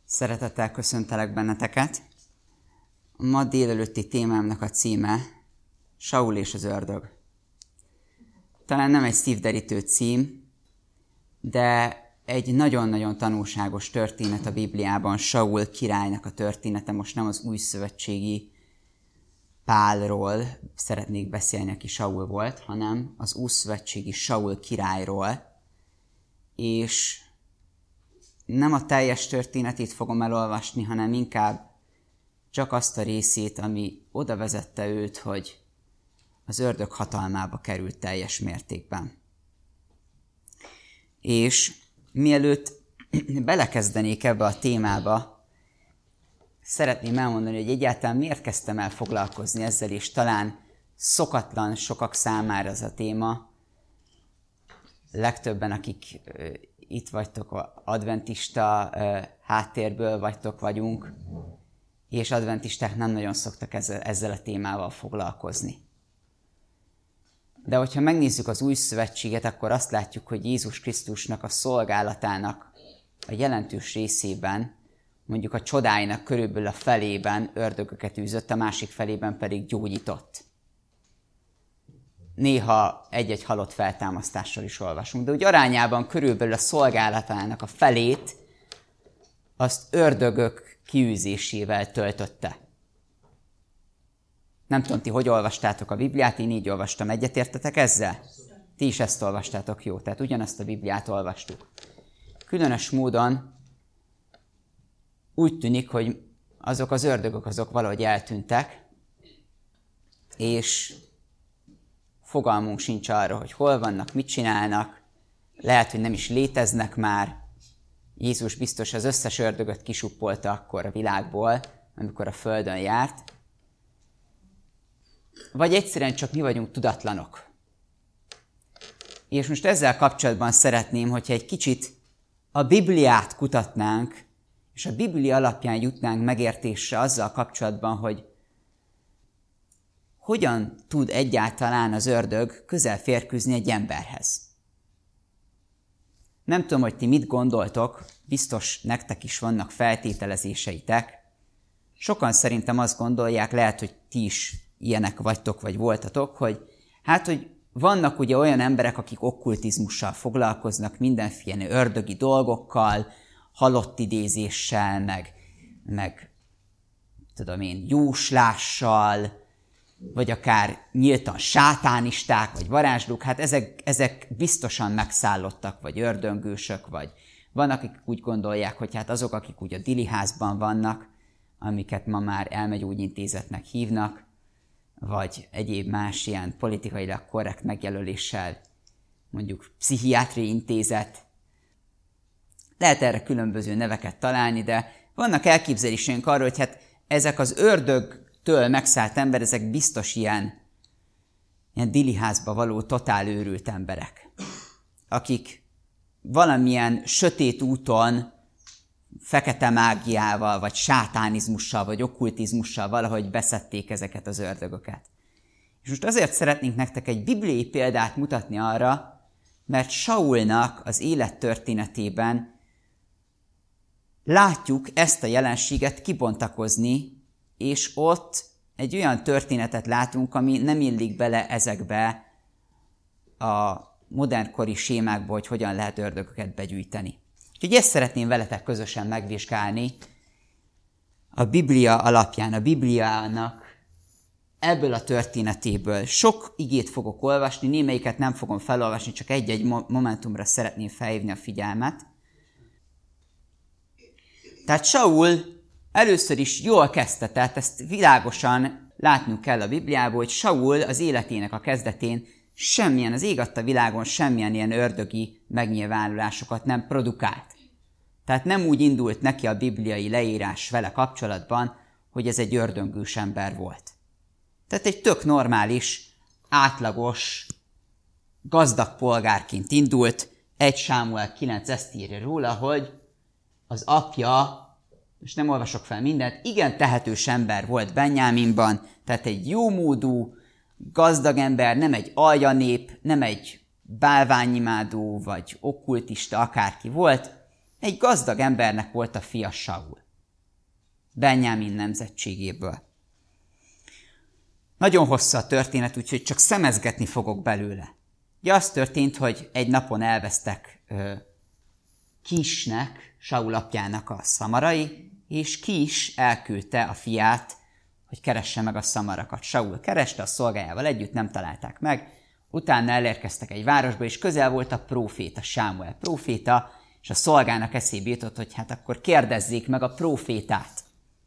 Szeretettel köszöntelek benneteket. A ma délelőtti témámnak a címe Saul és az ördög. Talán nem egy szívderítő cím, de egy nagyon-nagyon tanulságos történet a Bibliában, Saul királynak a története. Most nem az újszövetségi Pálról szeretnék beszélni, aki Saul volt, hanem az újszövetségi Saul királyról, és nem a teljes történetét fogom elolvasni, hanem inkább csak azt a részét, ami oda vezette őt, hogy az ördög hatalmába került teljes mértékben. És mielőtt belekezdenék ebbe a témába, szeretném elmondani, hogy egyáltalán miért kezdtem el foglalkozni ezzel, és talán szokatlan sokak számára ez a téma. Legtöbben, akik itt vagytok, adventista háttérből vagyunk, és adventisták nem nagyon szoktak ezzel a témával foglalkozni. De hogyha megnézzük az új szövetséget, akkor azt látjuk, hogy Jézus Krisztusnak a szolgálatának a jelentős részében, mondjuk a csodáinak körülbelül a felében ördögöket űzött, a másik felében pedig gyógyított. Néha egy-egy halott feltámasztásról is olvasunk, de úgy arányában körülbelül a szolgálatának a felét azt ördögök kiűzésével töltötte. Nem tudom, ti hogy olvastátok a Bibliát, én így olvastam. Egyetértetek ezzel? Ti is ezt olvastátok, jó? Tehát ugyanazt a Bibliát olvastuk. Különös módon úgy tűnik, hogy azok az ördögök azok valahogy eltűntek, és fogalmunk sincs arra, hogy hol vannak, mit csinálnak, lehet, hogy nem is léteznek már. Jézus biztos az összes ördögöt kisuppolta akkor a világból, amikor a földön járt. Vagy egyszerűen csak mi vagyunk tudatlanok. És most ezzel kapcsolatban szeretném, hogyha egy kicsit a Bibliát kutatnánk, és a Biblia alapján jutnánk megértésre azzal kapcsolatban, hogy hogyan tud egyáltalán az ördög közel férkőzni egy emberhez. Nem tudom, hogy ti mit gondoltok, biztos nektek is vannak feltételezéseitek. Sokan szerintem azt gondolják, lehet, hogy ti is ilyenek vagytok, vagy voltatok, hogy vannak ugye olyan emberek, akik okkultizmussal foglalkoznak, mindenféle ördögi dolgokkal, halott idézéssel, meg tudom én, jóslással, vagy akár nyíltan sátánisták, vagy varázslók, ezek biztosan megszállottak, vagy ördöngősök, vagy vannak, akik úgy gondolják, hogy azok, akik úgy a diliházban vannak, amiket ma már elmegyógyintézetnek hívnak, vagy egyéb más ilyen politikailag korrekt megjelöléssel, mondjuk pszichiátriai intézet. Lehet erre különböző neveket találni, de vannak elképzeléseink arról, hogy ezek az ördögtől megszállt ember, ezek biztos ilyen diliházba való totál őrült emberek, akik valamilyen sötét úton, fekete mágiával, vagy sátánizmussal, vagy okkultizmussal valahogy beszedték ezeket az ördögöket. És most azért szeretnénk nektek egy bibliai példát mutatni arra, mert Saulnak az élettörténetében látjuk ezt a jelenséget kibontakozni, és ott egy olyan történetet látunk, ami nem illik bele ezekbe a modernkori sémákba, hogy hogyan lehet ördögöket begyűjteni. Úgyhogy ezt szeretném veletek közösen megvizsgálni a Biblia alapján, a Bibliának ebből a történetéből. Sok igét fogok olvasni, némelyiket nem fogom felolvasni, csak egy-egy momentumra szeretném felhívni a figyelmet. Tehát Saul először is jól kezdte, tehát ezt világosan látnunk kell a Bibliából, hogy Saul az életének a kezdetén semmilyen, az ég adta világon semmilyen ilyen ördögi megnyilvánulásokat nem produkált. Tehát nem úgy indult neki a bibliai leírás vele kapcsolatban, hogy ez egy ördöngős ember volt. Tehát egy tök normális, átlagos, gazdag polgárként indult. 1 Sámuel 9 ezt írja róla, hogy az apja, és nem olvasok fel mindent, igen tehetős ember volt Benjáminban, tehát egy jómódú, gazdag ember, nem egy aljanép, nem egy bálványimádó, vagy okkultista, akárki volt, egy gazdag embernek volt a fia Saul. Benjámin nemzetségéből. Nagyon hosszú a történet, úgyhogy csak szemezgetni fogok belőle. Ugye az történt, hogy egy napon elvesztek Kisnek, Saul apjának a szamarai, és Kis elküldte a fiát, hogy keresse meg a szamarakat. Saul kereste a szolgájával együtt, nem találták meg. Utána elérkeztek egy városba, és közel volt a próféta, Sámuel próféta, és a szolgának eszébe jutott, hogy hát akkor kérdezzék meg a prófétát.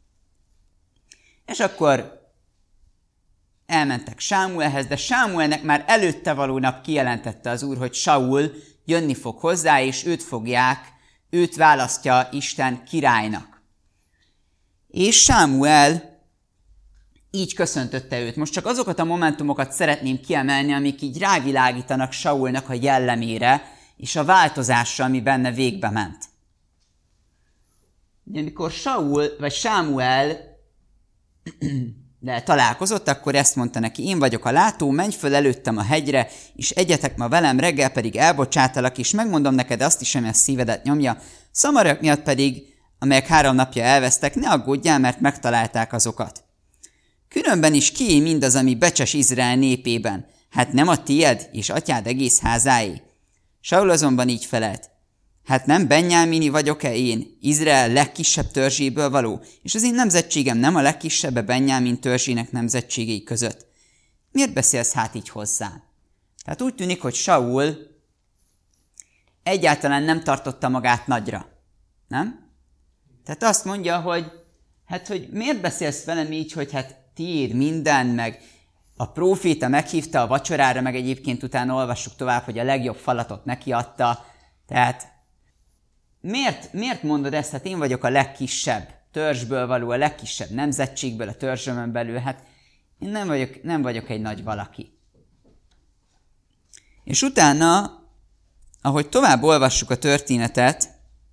És akkor elmentek Sámuelhez, de Sámuelnek már előtte való nap kijelentette az Úr, hogy Saul jönni fog hozzá, és őt választja Isten királynak. És Sámuel így köszöntötte őt. Most csak azokat a momentumokat szeretném kiemelni, amik így rávilágítanak Saulnak a jellemére, és a változásra, ami benne végbe ment. Ugye, amikor Sámuel találkozott, akkor ezt mondta neki: én vagyok a látó, menj föl előttem a hegyre, és egyetek ma velem, reggel pedig elbocsátalak, és megmondom neked azt is, ami a szívedet nyomja. Szamarak miatt pedig, amelyek 3 napja elvesztek, ne aggódjál, mert megtalálták azokat. Különben is kié mindaz, ami becses Izrael népében? Hát nem a tied és atyád egész házáé? Saul azonban így felelt: hát nem Benjámini vagyok-e én, Izrael legkisebb törzséből való, és az én nemzetségem nem a legkisebb a Benjámin törzsének nemzetségei között? Miért beszélsz hát így hozzám? Tehát úgy tűnik, hogy Saul egyáltalán nem tartotta magát nagyra. Nem? Tehát azt mondja, hogy hogy miért beszélsz velem így, hogy hát tiéd minden, meg a próféta meghívta a vacsorára, meg egyébként utána olvassuk tovább, hogy a legjobb falatot neki adta. Tehát miért mondod ezt? Hát én vagyok a legkisebb törzsből való, a legkisebb nemzetségből, a törzsömön belül. Hát én nem vagyok egy nagy valaki. És utána, ahogy tovább olvassuk a történetet,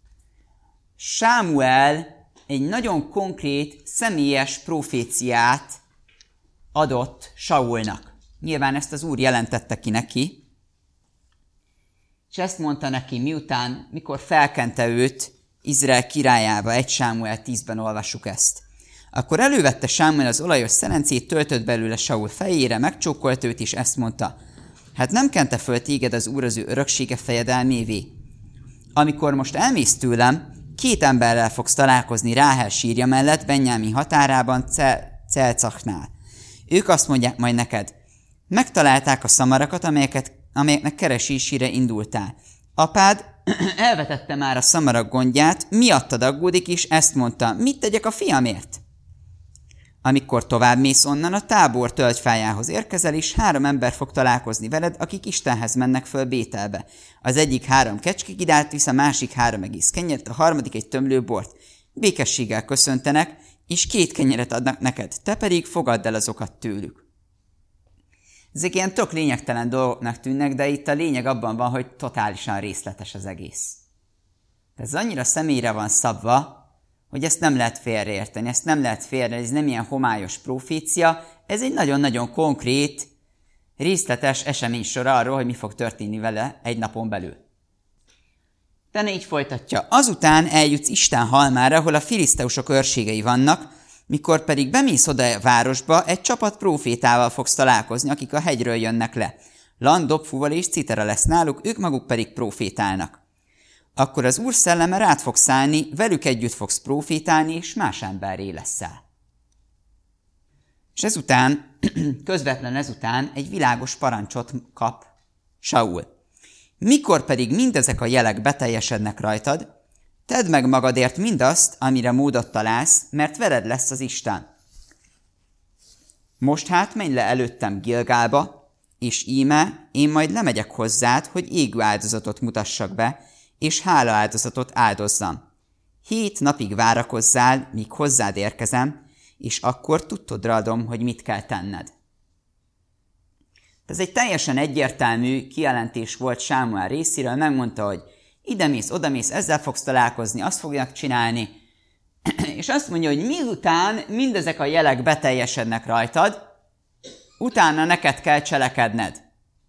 Sámuel egy nagyon konkrét, személyes proféciát adott Saulnak. Nyilván ezt az Úr jelentette ki neki, és ezt mondta neki mikor felkente őt Izrael királyába, 1 Sámuel 10-ben olvassuk ezt. Akkor elővette Sámuel az olajos szelencét, töltött belőle Saul fejére, megcsókolt őt, és ezt mondta: hát nem kente föl téged az Úr az ő öröksége fejedelmévé? Amikor most elmész tőlem, 2 emberrel fogsz találkozni Ráhel sírja mellett, Benjámin határában, Celcachnál. Ők azt mondják majd neked: megtalálták a szamarakat, amelyeknek keresésére indultál. Apád elvetette már a szamarak gondját, miattad aggódik, és ezt mondta: mit tegyek a fiamért? Amikor tovább mész onnan, a tábor tölgyfájához érkezel, és 3 ember fog találkozni veled, akik Istenhez mennek föl Bételbe. Az egyik 3 kecskegidát visz, a másik 3 egész kenyeret, a harmadik egy tömlő bort. Békességgel köszöntenek, és 2 kenyeret adnak neked, te pedig fogadd el azokat tőlük. Ezek ilyen tök lényegtelen dolgoknak tűnnek, de itt a lényeg abban van, hogy totálisan részletes az egész. Ez annyira személyre van szabva, hogy ezt nem lehet félreérteni, ez nem ilyen homályos profécia, ez egy nagyon-nagyon konkrét, részletes eseménysor arról, hogy mi fog történni vele egy napon belül. De így folytatja. Azután eljutsz Isten halmára, ahol a filiszteusok őrségei vannak, mikor pedig bemész oda a városba, egy csapat prófétával fogsz találkozni, akik a hegyről jönnek le. Land, dobfúval és citera lesz náluk, ők maguk pedig prófétálnak. Akkor az Úr szelleme rád fog szállni, velük együtt fogsz prófétálni, és más emberré leszel. És ezután, közvetlen ezután egy világos parancsot kap Saul. Mikor pedig mindezek a jelek beteljesednek rajtad, tedd meg magadért mindazt, amire módot találsz, mert veled lesz az Isten. Most hát menj le előttem Gilgálba, és íme én majd lemegyek hozzád, hogy égő áldozatot mutassak be, és hálaáldozatot áldozzam. 7 napig várakozzál, míg hozzád érkezem, és akkor tudtodra adom, hogy mit kell tenned. Ez egy teljesen egyértelmű kijelentés volt Sámuel részéről, megmondta, hogy idemész, odamész, ezzel fogsz találkozni, azt fogják csinálni, és azt mondja, hogy miután mindezek a jelek beteljesednek rajtad, utána neked kell cselekedned.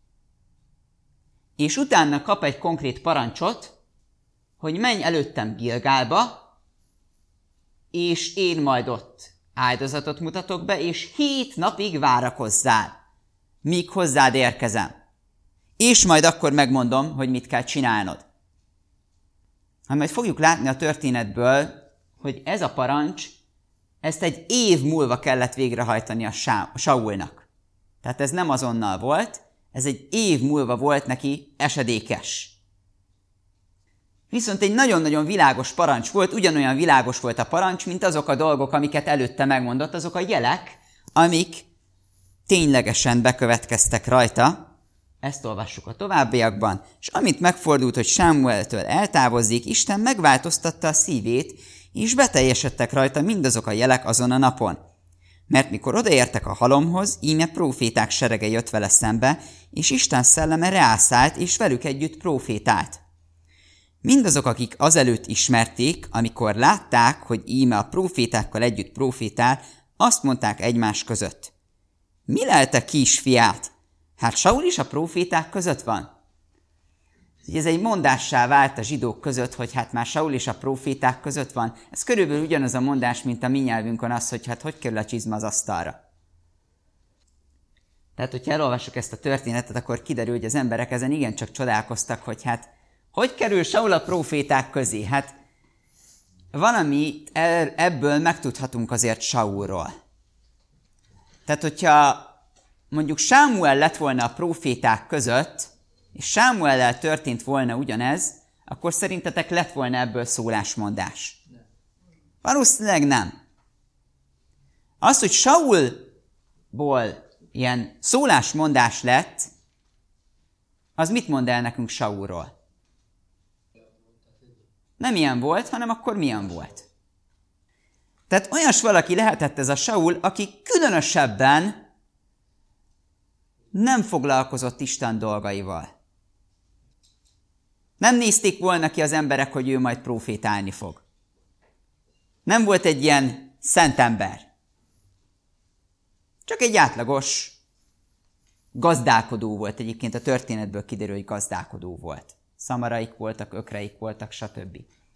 És utána kap egy konkrét parancsot, hogy menj előttem Gilgálba, és én majd ott áldozatot mutatok be, és 7 napig várakozzál, míg hozzád érkezem. És majd akkor megmondom, hogy mit kell csinálnod. Majd fogjuk látni a történetből, hogy ez a parancs, ezt egy év múlva kellett végrehajtani a Saulnak. Tehát ez nem azonnal volt, ez egy év múlva volt neki esedékes. Viszont egy nagyon-nagyon világos parancs volt, ugyanolyan világos volt a parancs, mint azok a dolgok, amiket előtte megmondott, azok a jelek, amik ténylegesen bekövetkeztek rajta. Ezt olvassuk a továbbiakban, és amint megfordult, hogy Sámueltől eltávozzék, Isten megváltoztatta a szívét, és beteljesedtek rajta mindazok a jelek azon a napon. Mert mikor odaértek a halomhoz, íme próféták serege jött vele szembe, és Isten szelleme rászállt, és velük együtt prófétált. Mindazok, akik azelőtt ismerték, amikor látták, hogy íme a prófétákkal együtt prófétál, azt mondták egymás között: mi lelte kisfiát? Hát Saul is a próféták között van. Ez egy mondássá vált a zsidók között, hogy hát már Saul is a próféták között van. Ez körülbelül ugyanaz a mondás, mint a mi nyelvünkön az, hogy hát hogy kerül a csizma az asztalra. Tehát, hogyha elolvassuk ezt a történetet, akkor kiderül, hogy az emberek ezen igencsak csodálkoztak, hogy hát hogy kerül Saul a próféták közé? Hát van, amit ebből megtudhatunk azért Saulról. Tehát, hogyha mondjuk Sámuel lett volna a próféták között, és Sámuellel történt volna ugyanez, akkor szerintetek lett volna ebből szólásmondás? Valószínűleg nem. Az, hogy Saulból ilyen szólásmondás lett, az mit mond el nekünk Saulról? Nem ilyen volt, hanem akkor milyen volt? Tehát olyas valaki lehetett ez a Saul, aki különösebben nem foglalkozott Isten dolgaival. Nem nézték volna ki az emberek, hogy ő majd prófétálni fog. Nem volt egy ilyen szent ember. Csak egy átlagos gazdálkodó volt. Egyébként a történetből kiderül, hogy gazdálkodó volt. Szamaraik voltak, ökreik voltak, stb.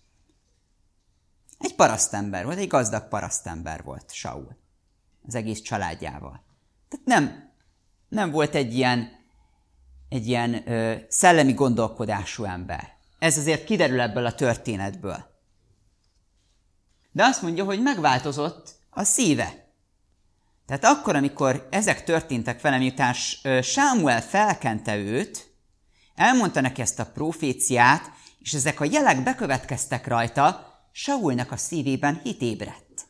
Egy parasztember volt, egy gazdag parasztember volt Saul. Az egész családjával. Tehát nem volt egy ilyen szellemi gondolkodású ember. Ez azért kiderül ebből a történetből. De azt mondja, hogy megváltozott a szíve. Tehát akkor, amikor ezek történtek vele, miután Sámuel felkente őt, elmondta neki ezt a proféciát, és ezek a jelek bekövetkeztek rajta, Saulnak a szívében hit ébredt.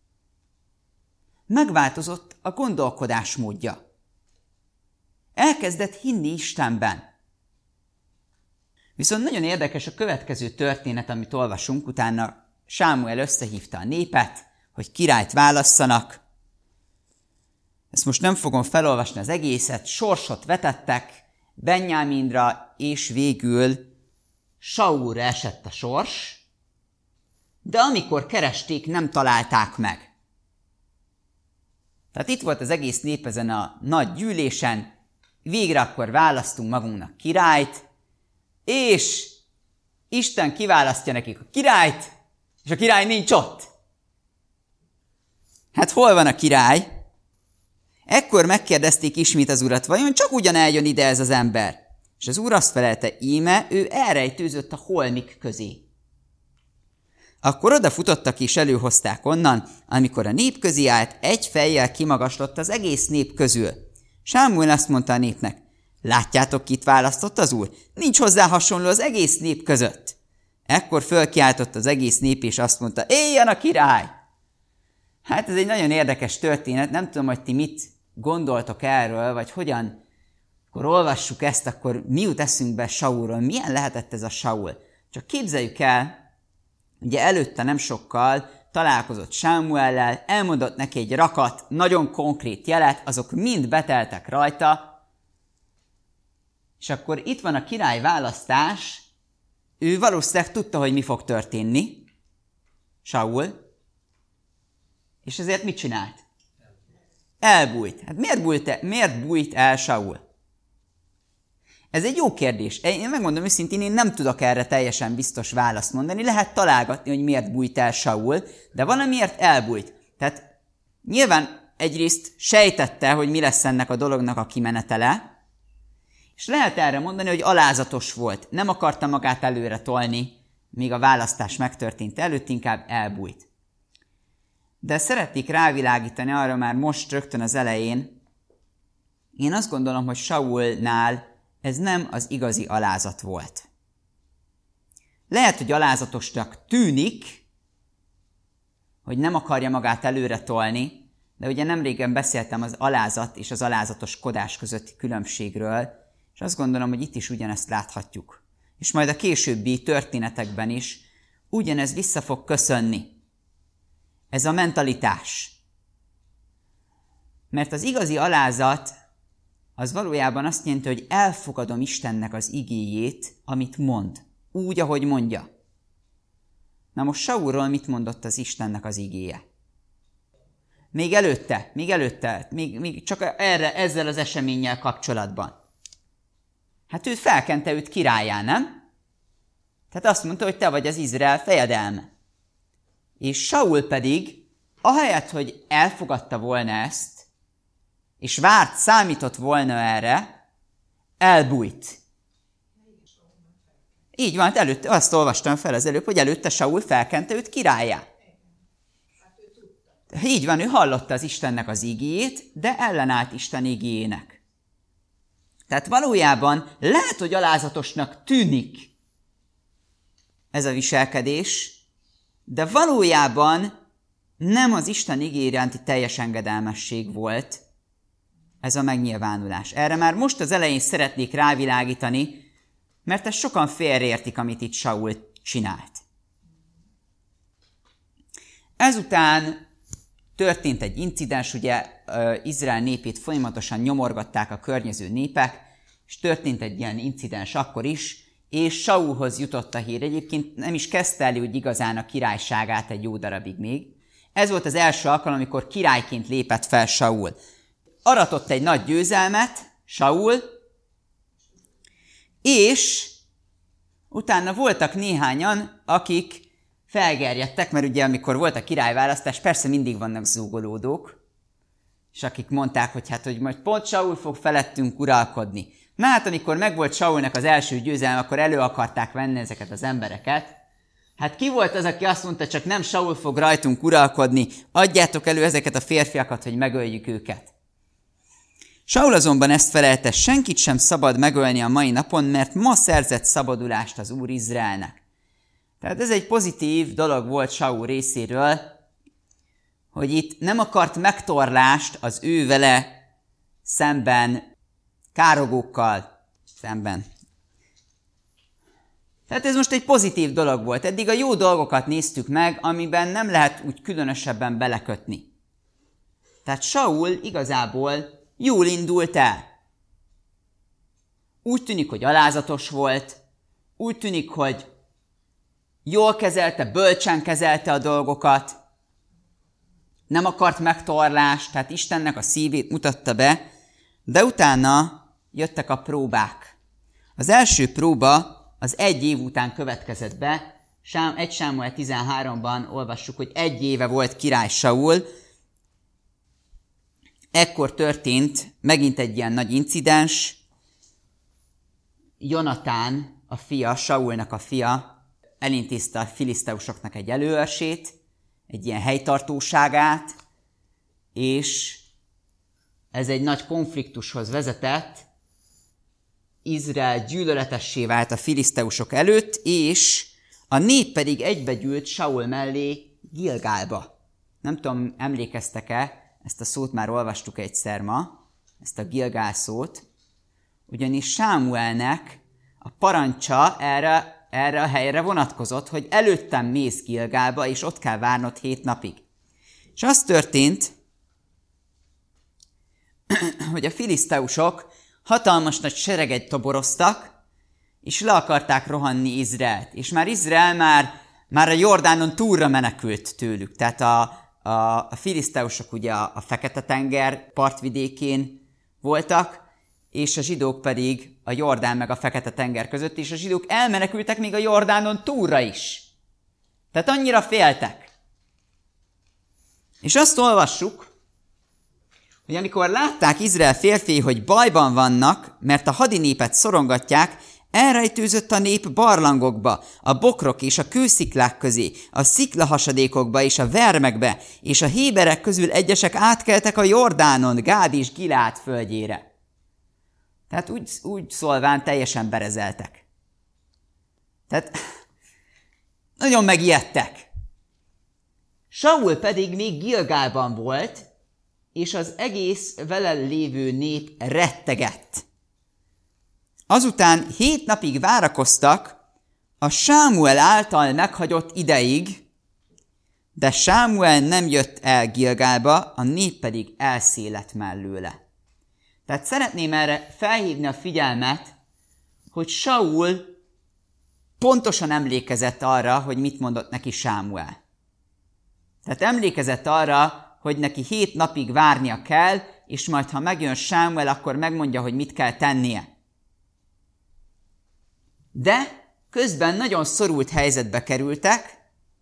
Megváltozott a gondolkodásmódja. Elkezdett hinni Istenben. Viszont nagyon érdekes a következő történet, amit olvasunk, utána Sámuel összehívta a népet, hogy királyt válasszanak. Ezt most nem fogom felolvasni az egészet, sorsot vetettek Benjáminra, és végül Saulra esett a sors, de amikor keresték, nem találták meg. Tehát itt volt az egész nép ezen a nagy gyűlésen, végre akkor választunk magunknak királyt, és Isten kiválasztja nekik a királyt, és a király nincs ott. Hát hol van a király? Ekkor megkérdezték ismét az urat, vajon csak ugyan eljön ide ez az ember? És az úr azt felelte, íme, ő elrejtőzött a holmik közé. Akkor odafutottak és előhozták onnan, amikor a nép közé állt, egy fejjel kimagaslott az egész nép közül. Sámuel azt mondta a népnek, látjátok, kit választott az úr? Nincs hozzá hasonló az egész nép között. Ekkor fölkiáltott az egész nép, és azt mondta, éljen a király! Hát ez egy nagyon érdekes történet, nem tudom, hogy ti mit gondoltok erről, vagy hogyan, akkor olvassuk ezt, akkor mi jut eszünkbe Saulról, milyen lehetett ez a Saul? Csak képzeljük el, ugye előtte nem sokkal találkozott Sámuellel, elmondott neki egy rakat, nagyon konkrét jelet, azok mind beteltek rajta, és akkor itt van a királyválasztás, ő valószínűleg tudta, hogy mi fog történni, Saul, és ezért mit csinált? Elbújt. Hát miért bújt el Saul? Ez egy jó kérdés. Én megmondom őszintén, én nem tudok erre teljesen biztos választ mondani. Lehet találgatni, hogy miért bújt el Saul, de valamiért elbújt. Tehát nyilván egyrészt sejtette, hogy mi lesz ennek a dolognak a kimenetele, és lehet erre mondani, hogy alázatos volt. Nem akarta magát előre tolni, míg a választás megtörtént előtt, inkább elbújt. De szeretnék rávilágítani arra már most rögtön az elején. Én azt gondolom, hogy Saulnál ez nem az igazi alázat volt. Lehet, hogy alázatosnak tűnik, hogy nem akarja magát előre tolni, de ugye nemrégen beszéltem az alázat és az alázatoskodás közötti különbségről, és azt gondolom, hogy itt is ugyanezt láthatjuk. És majd a későbbi történetekben is ugyanez vissza fog köszönni. Ez a mentalitás. Mert az igazi alázat az valójában azt jelenti, hogy elfogadom Istennek az igéjét, amit mond. Úgy, ahogy mondja. Na most Saulról mit mondott az Istennek az igéje? Még csak ezzel az eseménnyel kapcsolatban. Hát őt felkente őt királlyá, nem? Tehát azt mondta, hogy te vagy az Izrael fejedelme. És Saul pedig, ahelyett, hogy elfogadta volna ezt, és számított volna erre, elbújt. Így van, előtte, azt olvastam fel az előbb, hogy előtte Saul felkente őt királlyá. Így van, ő hallotta az Istennek az igéjét, de ellenállt Isten igéjének. Tehát valójában lehet, hogy alázatosnak tűnik ez a viselkedés, de valójában nem az Isten igéje iránti teljes engedelmesség volt ez a megnyilvánulás. Erre már most az elején szeretnék rávilágítani, mert ezt sokan félreértik, amit itt Saul csinált. Ezután történt egy incidens, ugye Izrael népét folyamatosan nyomorgatták a környező népek, és történt egy ilyen incidens akkor is, és Saulhoz jutott a hír. Egyébként nem is kezdte el úgy igazán a királyságát egy jó darabig még. Ez volt az első alkalom, amikor királyként lépett fel Saul. Aratott egy nagy győzelmet Saul, és utána voltak néhányan, akik felgerjedtek, mert ugye amikor volt a királyválasztás, persze mindig vannak zúgolódók, és akik mondták, hogy majd pont Saul fog felettünk uralkodni. Na hát, amikor megvolt Saulnak az első győzelme, akkor elő akarták venni ezeket az embereket. Hát ki volt az, aki azt mondta, csak nem Saul fog rajtunk uralkodni, adjátok elő ezeket a férfiakat, hogy megöljük őket. Saul azonban ezt felelte, senkit sem szabad megölni a mai napon, mert ma szerzett szabadulást az Úr Izraelnek. Tehát ez egy pozitív dolog volt Saul részéről, hogy itt nem akart megtorlást az ő vele szemben, károgókkal szemben. Tehát ez most egy pozitív dolog volt. Eddig a jó dolgokat néztük meg, amiben nem lehet úgy különösebben belekötni. Tehát Saul igazából jól indult el. Úgy tűnik, hogy alázatos volt, úgy tűnik, hogy jól kezelte, bölcsen kezelte a dolgokat, nem akart megtorlást, tehát Istennek a szívét mutatta be, de utána jöttek a próbák. Az első próba az 1 év után következett be, 1 Sámuel 13-ban olvassuk, hogy 1 éve volt király Saul. Ekkor történt megint egy ilyen nagy incidens. Jonatán, a fia, Saulnak a fia, elintézte a filiszteusoknak egy előörsét, egy ilyen helytartóságát, és ez egy nagy konfliktushoz vezetett. Izrael gyűlöletessé vált a filiszteusok előtt, és a nép pedig egybegyűlt Saul mellé Gilgálba. Nem tudom, emlékeztek-e, ezt a szót már olvastuk egyszer ma, ezt a Gilgál szót, ugyanis Sámuelnek a parancsa erre a helyre vonatkozott, hogy előttem mész Gilgálba, és ott kell várnod 7 napig. És az történt, hogy a filiszteusok hatalmas nagy sereget toboroztak, és le akarták rohanni Izraelt. És már Izrael már a Jordánon túlra menekült tőlük. Tehát a filiszteusok ugye a Fekete-tenger partvidékén voltak, és a zsidók pedig a Jordán meg a Fekete-tenger között, és a zsidók elmenekültek még a Jordánon túlra is. Tehát annyira féltek. És azt olvassuk, hogy amikor látták Izrael férfiai, hogy bajban vannak, mert a hadinépet szorongatják, elrejtőzött a nép barlangokba, a bokrok és a kősziklák közé, a sziklahasadékokba és a vermekbe, és a héberek közül egyesek átkeltek a Jordánon, Gád és Gileád földjére. Tehát úgy szólván teljesen berezeltek. Tehát nagyon megijedtek. Saul pedig még Gilgálban volt, és az egész vele lévő nép rettegett. Azután 7 napig várakoztak a Sámuel által meghagyott ideig, de Sámuel nem jött el Gilgálba, a nép pedig elszéledt mellőle. Tehát szeretném erre felhívni a figyelmet, hogy Saul pontosan emlékezett arra, hogy mit mondott neki Sámuel. Tehát emlékezett arra, hogy neki 7 napig várnia kell, és majd ha megjön Sámuel, akkor megmondja, hogy mit kell tennie. De közben nagyon szorult helyzetbe kerültek,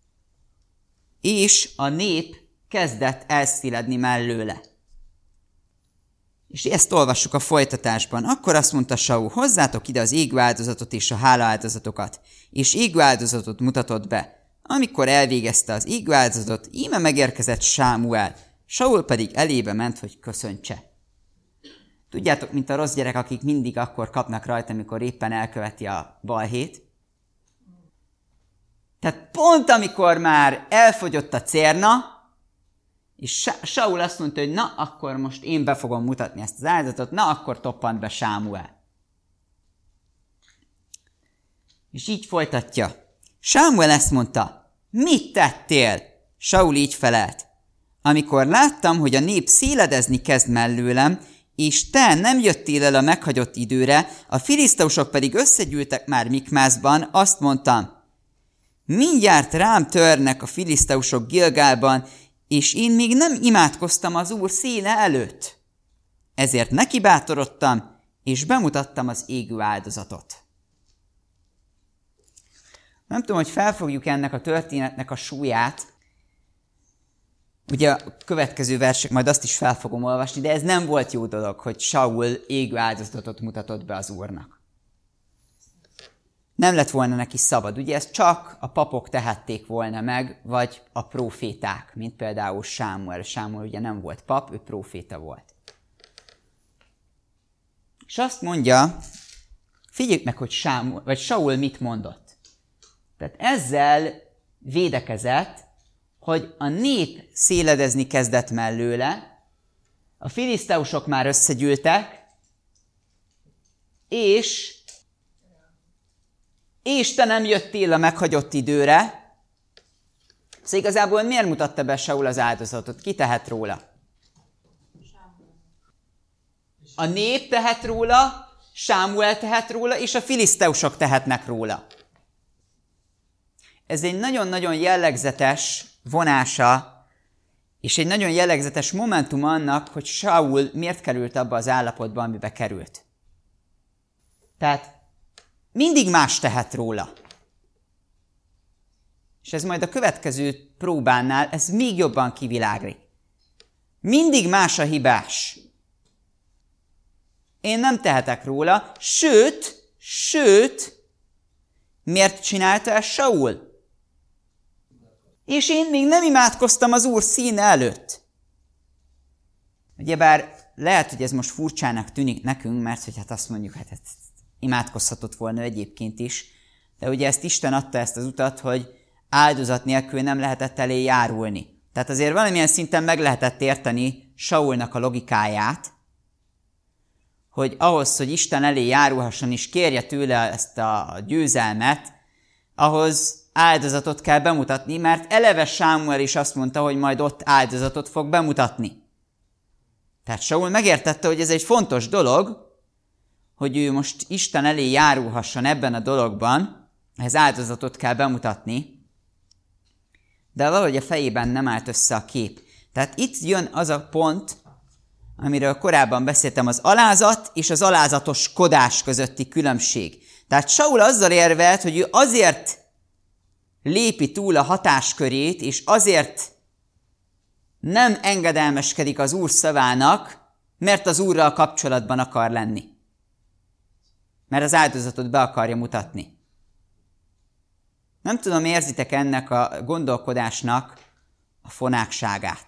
és a nép kezdett elszéledni mellőle. És ezt olvassuk a folytatásban. Akkor azt mondta Saul, hozzátok ide az égőáldozatot és a hálaáldozatokat, és égőáldozatot mutatott be. Amikor elvégezte az égőáldozatot, íme megérkezett Sámuel, Saul pedig elébe ment, hogy köszöntse. Tudjátok, mint a rossz gyerek, akik mindig akkor kapnak rajta, amikor éppen elköveti a balhét. Tehát pont amikor már elfogyott a cérna, és Saul azt mondta, hogy na, akkor most én be fogom mutatni ezt az áldozatot, na, akkor toppant be Sámuel. És így folytatja. Sámuel ezt mondta, mit tettél? Saul így felelt. Amikor láttam, hogy a nép széledezni kezd mellőlem, és te nem jöttél el a meghagyott időre, a filiszteusok pedig összegyűltek már Mikmászban, azt mondtam, mindjárt rám törnek a filiszteusok Gilgálban, és én még nem imádkoztam az Úr színe előtt. Ezért nekibátorodtam, és bemutattam az égő áldozatot. Nem tudom, hogy felfogjuk ennek a történetnek a súlyát. Ugye a következő versek, majd azt is fel fogom olvasni, de ez nem volt jó dolog, hogy Saul égő áldozatot mutatott be az Úrnak. Nem lett volna neki szabad. Ugye ezt csak a papok tehették volna meg, vagy a próféták, mint például Sámuel. Sámuel ugye nem volt pap, ő próféta volt. És azt mondja, figyeljük meg, hogy Saul mit mondott. Tehát ezzel védekezett, hogy a nép széledezni kezdett mellőle, a filiszteusok már összegyűltek, és te nem jöttél a meghagyott időre. Szóval igazából miért mutatta be Saul az áldozatot? Ki tehet róla? A nép tehet róla, Sámuel tehet róla, és a filiszteusok tehetnek róla. Ez egy nagyon-nagyon jellegzetes vonása, és egy nagyon jellegzetes momentum annak, hogy Saul miért került abba az állapotba, amibe került. Tehát mindig más tehet róla. És ez majd a következő próbánál, ez még jobban kiviláglik. Mindig más a hibás. Én nem tehetek róla, sőt, miért csinálta ezt Saul? És én még nem imádkoztam az Úr színe előtt. Ugyebár lehet, hogy ez most furcsának tűnik nekünk, mert hogy hát azt mondjuk, hát imádkozhatott volna egyébként is, de ugye ezt Isten adta ezt az utat, hogy áldozat nélkül nem lehetett elé járulni. Tehát azért valamilyen szinten meg lehetett érteni Saulnak a logikáját, hogy ahhoz, hogy Isten elé járulhasson és kérje tőle ezt a győzelmet, ahhoz áldozatot kell bemutatni, mert eleve Sámuel is azt mondta, hogy majd ott áldozatot fog bemutatni. Tehát Saul megértette, hogy ez egy fontos dolog, hogy ő most Isten elé járulhasson ebben a dologban, ehhez áldozatot kell bemutatni, de valahogy a fejében nem állt össze a kép. Tehát itt jön az a pont, amiről korábban beszéltem, az alázat és az alázatoskodás közötti különbség. Tehát Saul azzal érvelt, hogy ő azért lépi túl a hatáskörét, és azért nem engedelmeskedik az Úr szavának, mert az Úrral kapcsolatban akar lenni. Mert az áldozatot be akarja mutatni. Nem tudom, érzitek ennek a gondolkodásnak a fonákságát.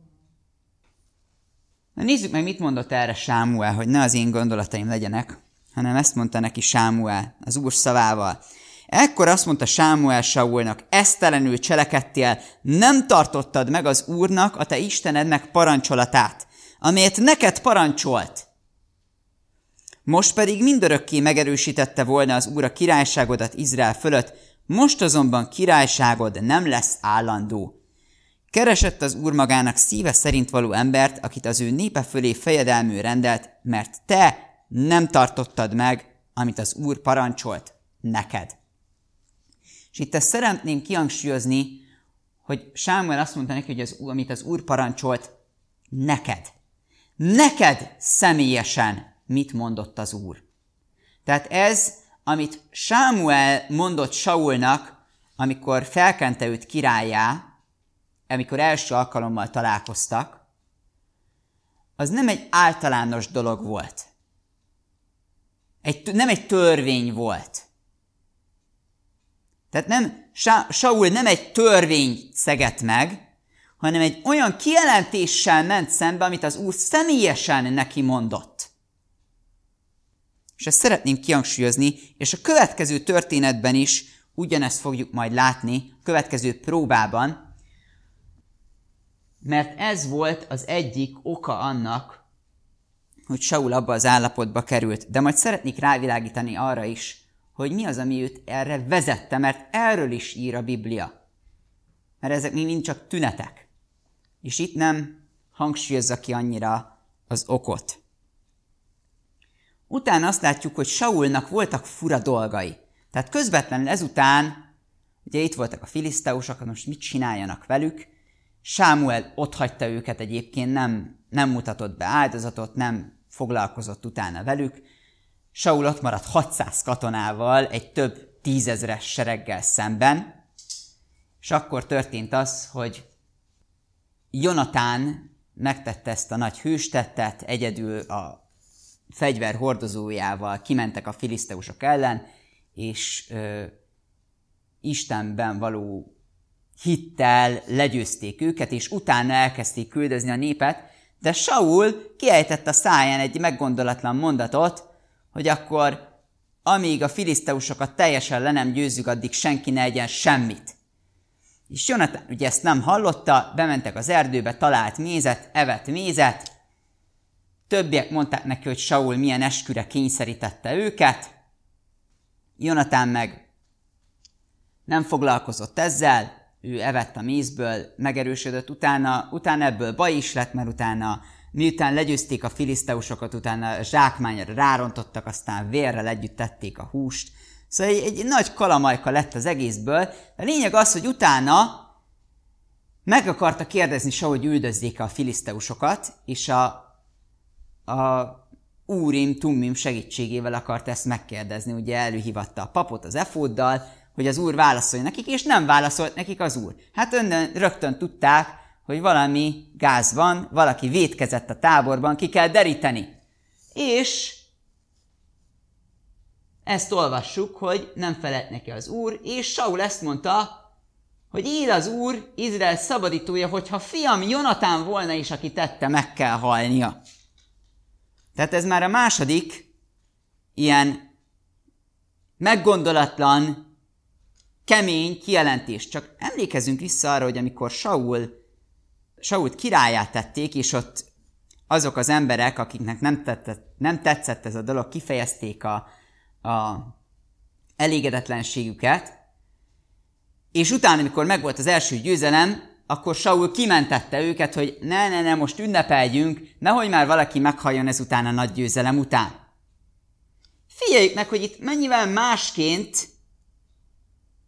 Na nézzük meg, mit mondott erre Sámuel, hogy ne az én gondolataim legyenek, hanem ezt mondta neki Sámuel, az Úr szavával. Ekkor azt mondta Sámuel Saulnak, esztelenül cselekedtél, nem tartottad meg az Úrnak, a te Istenednek parancsolatát, amelyet neked parancsolt. Most pedig mindörökké megerősítette volna az Úr a királyságodat Izrael fölött, most azonban királyságod nem lesz állandó. Keresett az Úr magának szíve szerint való embert, akit az ő népe fölé fejedelmű rendelt, mert te nem tartottad meg, amit az Úr parancsolt neked. És itt ezt szeretném kihangsúlyozni, hogy Sámuel azt mondta neki, hogy amit az Úr parancsolt neked. Neked személyesen mit mondott az Úr. Tehát ez, amit Sámuel mondott Saulnak, amikor felkente őt királlyá, amikor első alkalommal találkoztak, az nem egy általános dolog volt. Nem egy törvény volt. Tehát Saul nem egy törvényt szegett meg, hanem egy olyan kijelentéssel ment szembe, amit az Úr személyesen neki mondott. És ezt szeretném kihangsúlyozni, és a következő történetben is ugyanezt fogjuk majd látni, a következő próbában, mert ez volt az egyik oka annak, hogy Saul abba az állapotba került. De majd szeretnék rávilágítani arra is, hogy mi az, ami őt erre vezette, mert erről is ír a Biblia. Mert ezek mind csak tünetek. És itt nem hangsúlyozza ki annyira az okot. Utána azt látjuk, hogy Saulnak voltak fura dolgai. Tehát közvetlenül ezután, ugye itt voltak a filiszteusok, most mit csináljanak velük? Sámuel otthagyta őket egyébként, nem mutatott be áldozatot, nem foglalkozott utána velük. Saul ott maradt 600 katonával, egy több 10 000-es sereggel szemben, és akkor történt az, hogy Jonatán megtette ezt a nagy hőstettet, egyedül a fegyver hordozójával kimentek a filiszteusok ellen, és Istenben való hittel legyőzték őket, és utána elkezdték küldözni a népet, de Saul kiejtett a száján egy meggondolatlan mondatot, hogy akkor, amíg a filiszteusokat teljesen le nem győzzük, addig senki ne egyen semmit. És Jonatán ugye ezt nem hallotta, bementek az erdőbe, talált mézet, evett mézet, többiek mondták neki, hogy Saul milyen esküre kényszerítette őket, Jonatán meg nem foglalkozott ezzel, ő evett a mézből, megerősödött, utána ebből baj is lett, mert utána, miután legyőzték a filiszteusokat, utána zsákmányra rárontottak, aztán vérrel együtt tették a húst. Szóval egy nagy kalamajka lett az egészből. A lényeg az, hogy utána meg akarta kérdezni Saul, hogy üldözzék a filiszteusokat, és a Úrim, Tummim segítségével akart ezt megkérdezni. Ugye előhívatta a papot az efóddal, hogy az Úr válaszolja nekik, és nem válaszolt nekik az Úr. Hát rögtön tudták, hogy valami gáz van, valaki vétkezett a táborban, ki kell deríteni. És ezt olvassuk, hogy nem felelt neki az Úr, és Saul ezt mondta, hogy él az Úr, Izrael szabadítója, hogyha fiam Jonatán volna is, aki tette, meg kell halnia. Tehát ez már a második ilyen meggondolatlan, kemény kijelentés. Csak emlékezzünk vissza arra, hogy amikor Sault királlyá tették, és ott azok az emberek, akiknek nem tetszett ez a dolog, kifejezték a elégedetlenségüket, és utána, amikor megvolt az első győzelem, akkor Saul kimentette őket, hogy ne, most ünnepeljünk, nehogy már valaki meghalljon ezután a nagy győzelem után. Figyeljük meg, hogy itt mennyivel másként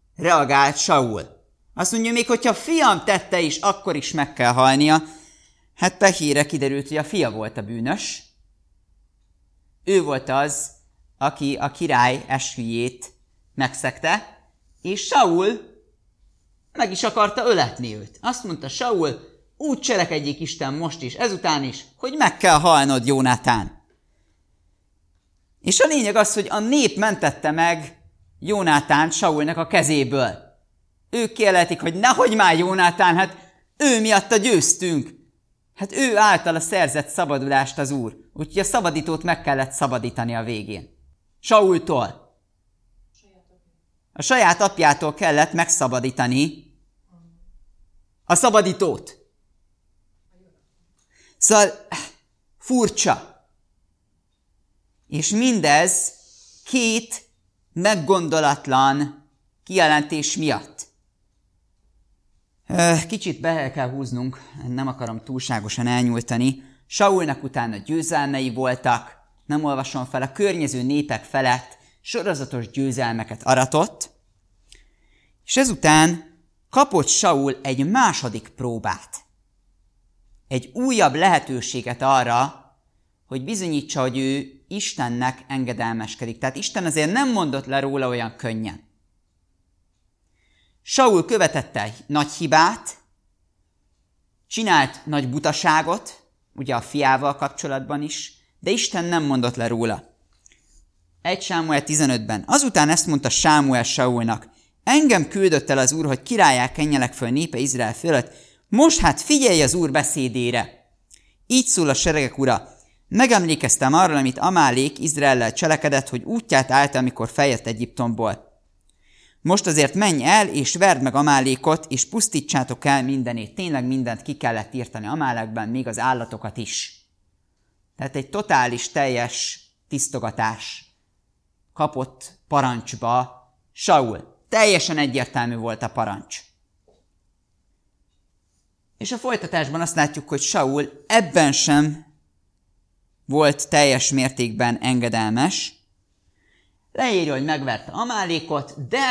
reagált Saul. Azt mondja, még hogyha fiam tette is, akkor is meg kell halnia. hát pehére kiderült, hogy a fia volt a bűnös. Ő volt az, aki a király esküjét megszegte, és Saul meg is akarta öletni őt. Azt mondta Saul, úgy cselekedjék Isten most is, ezután is, hogy meg kell halnod, Jónátán. És a lényeg az, hogy a nép mentette meg Jónátánt Saulnak a kezéből. Ők kijelentik, hogy nehogy már Jónátán, hát ő miatta győztünk. Hát ő általa szerzett szabadulást az Úr. Úgyhogy a szabadítót meg kellett szabadítani a végén. Saultól. A saját apjától kellett megszabadítani a szabadítót. Szóval furcsa. És mindez két meggondolatlan kijelentés miatt. Kicsit be kell húznunk, nem akarom túlságosan elnyújtani. Saulnak utána győzelmei voltak, nem olvasom fel, a környező népek felett sorozatos győzelmeket aratott, és ezután kapott Saul egy második próbát. Egy újabb lehetőséget arra, hogy bizonyítsa, hogy ő Istennek engedelmeskedik. Tehát Isten azért nem mondott le róla olyan könnyen. Saul követette nagy hibát, csinált nagy butaságot, ugye a fiával kapcsolatban is, de Isten nem mondott le róla. 1 Sámuel 15-ben. Azután ezt mondta Sámuel Saulnak, engem küldött el az Úr, hogy királlyá kenjelek föl népe Izrael fölött, most hát figyelj az Úr beszédére. Így szól a seregek ura, megemlékeztem arról, amit Amálék Izraellel cselekedett, hogy útját állt, amikor feljött Egyiptomból. Most azért menj el, és verd meg Amálékot, és pusztítsátok el mindenét. Tényleg mindent ki kellett írtani Amálékben, még az állatokat is. Tehát egy totális, teljes tisztogatás kapott parancsba Saul. Teljesen egyértelmű volt a parancs. És a folytatásban azt látjuk, hogy Saul ebben sem volt teljes mértékben engedelmes. Leírja, hogy megverte Amálékot, de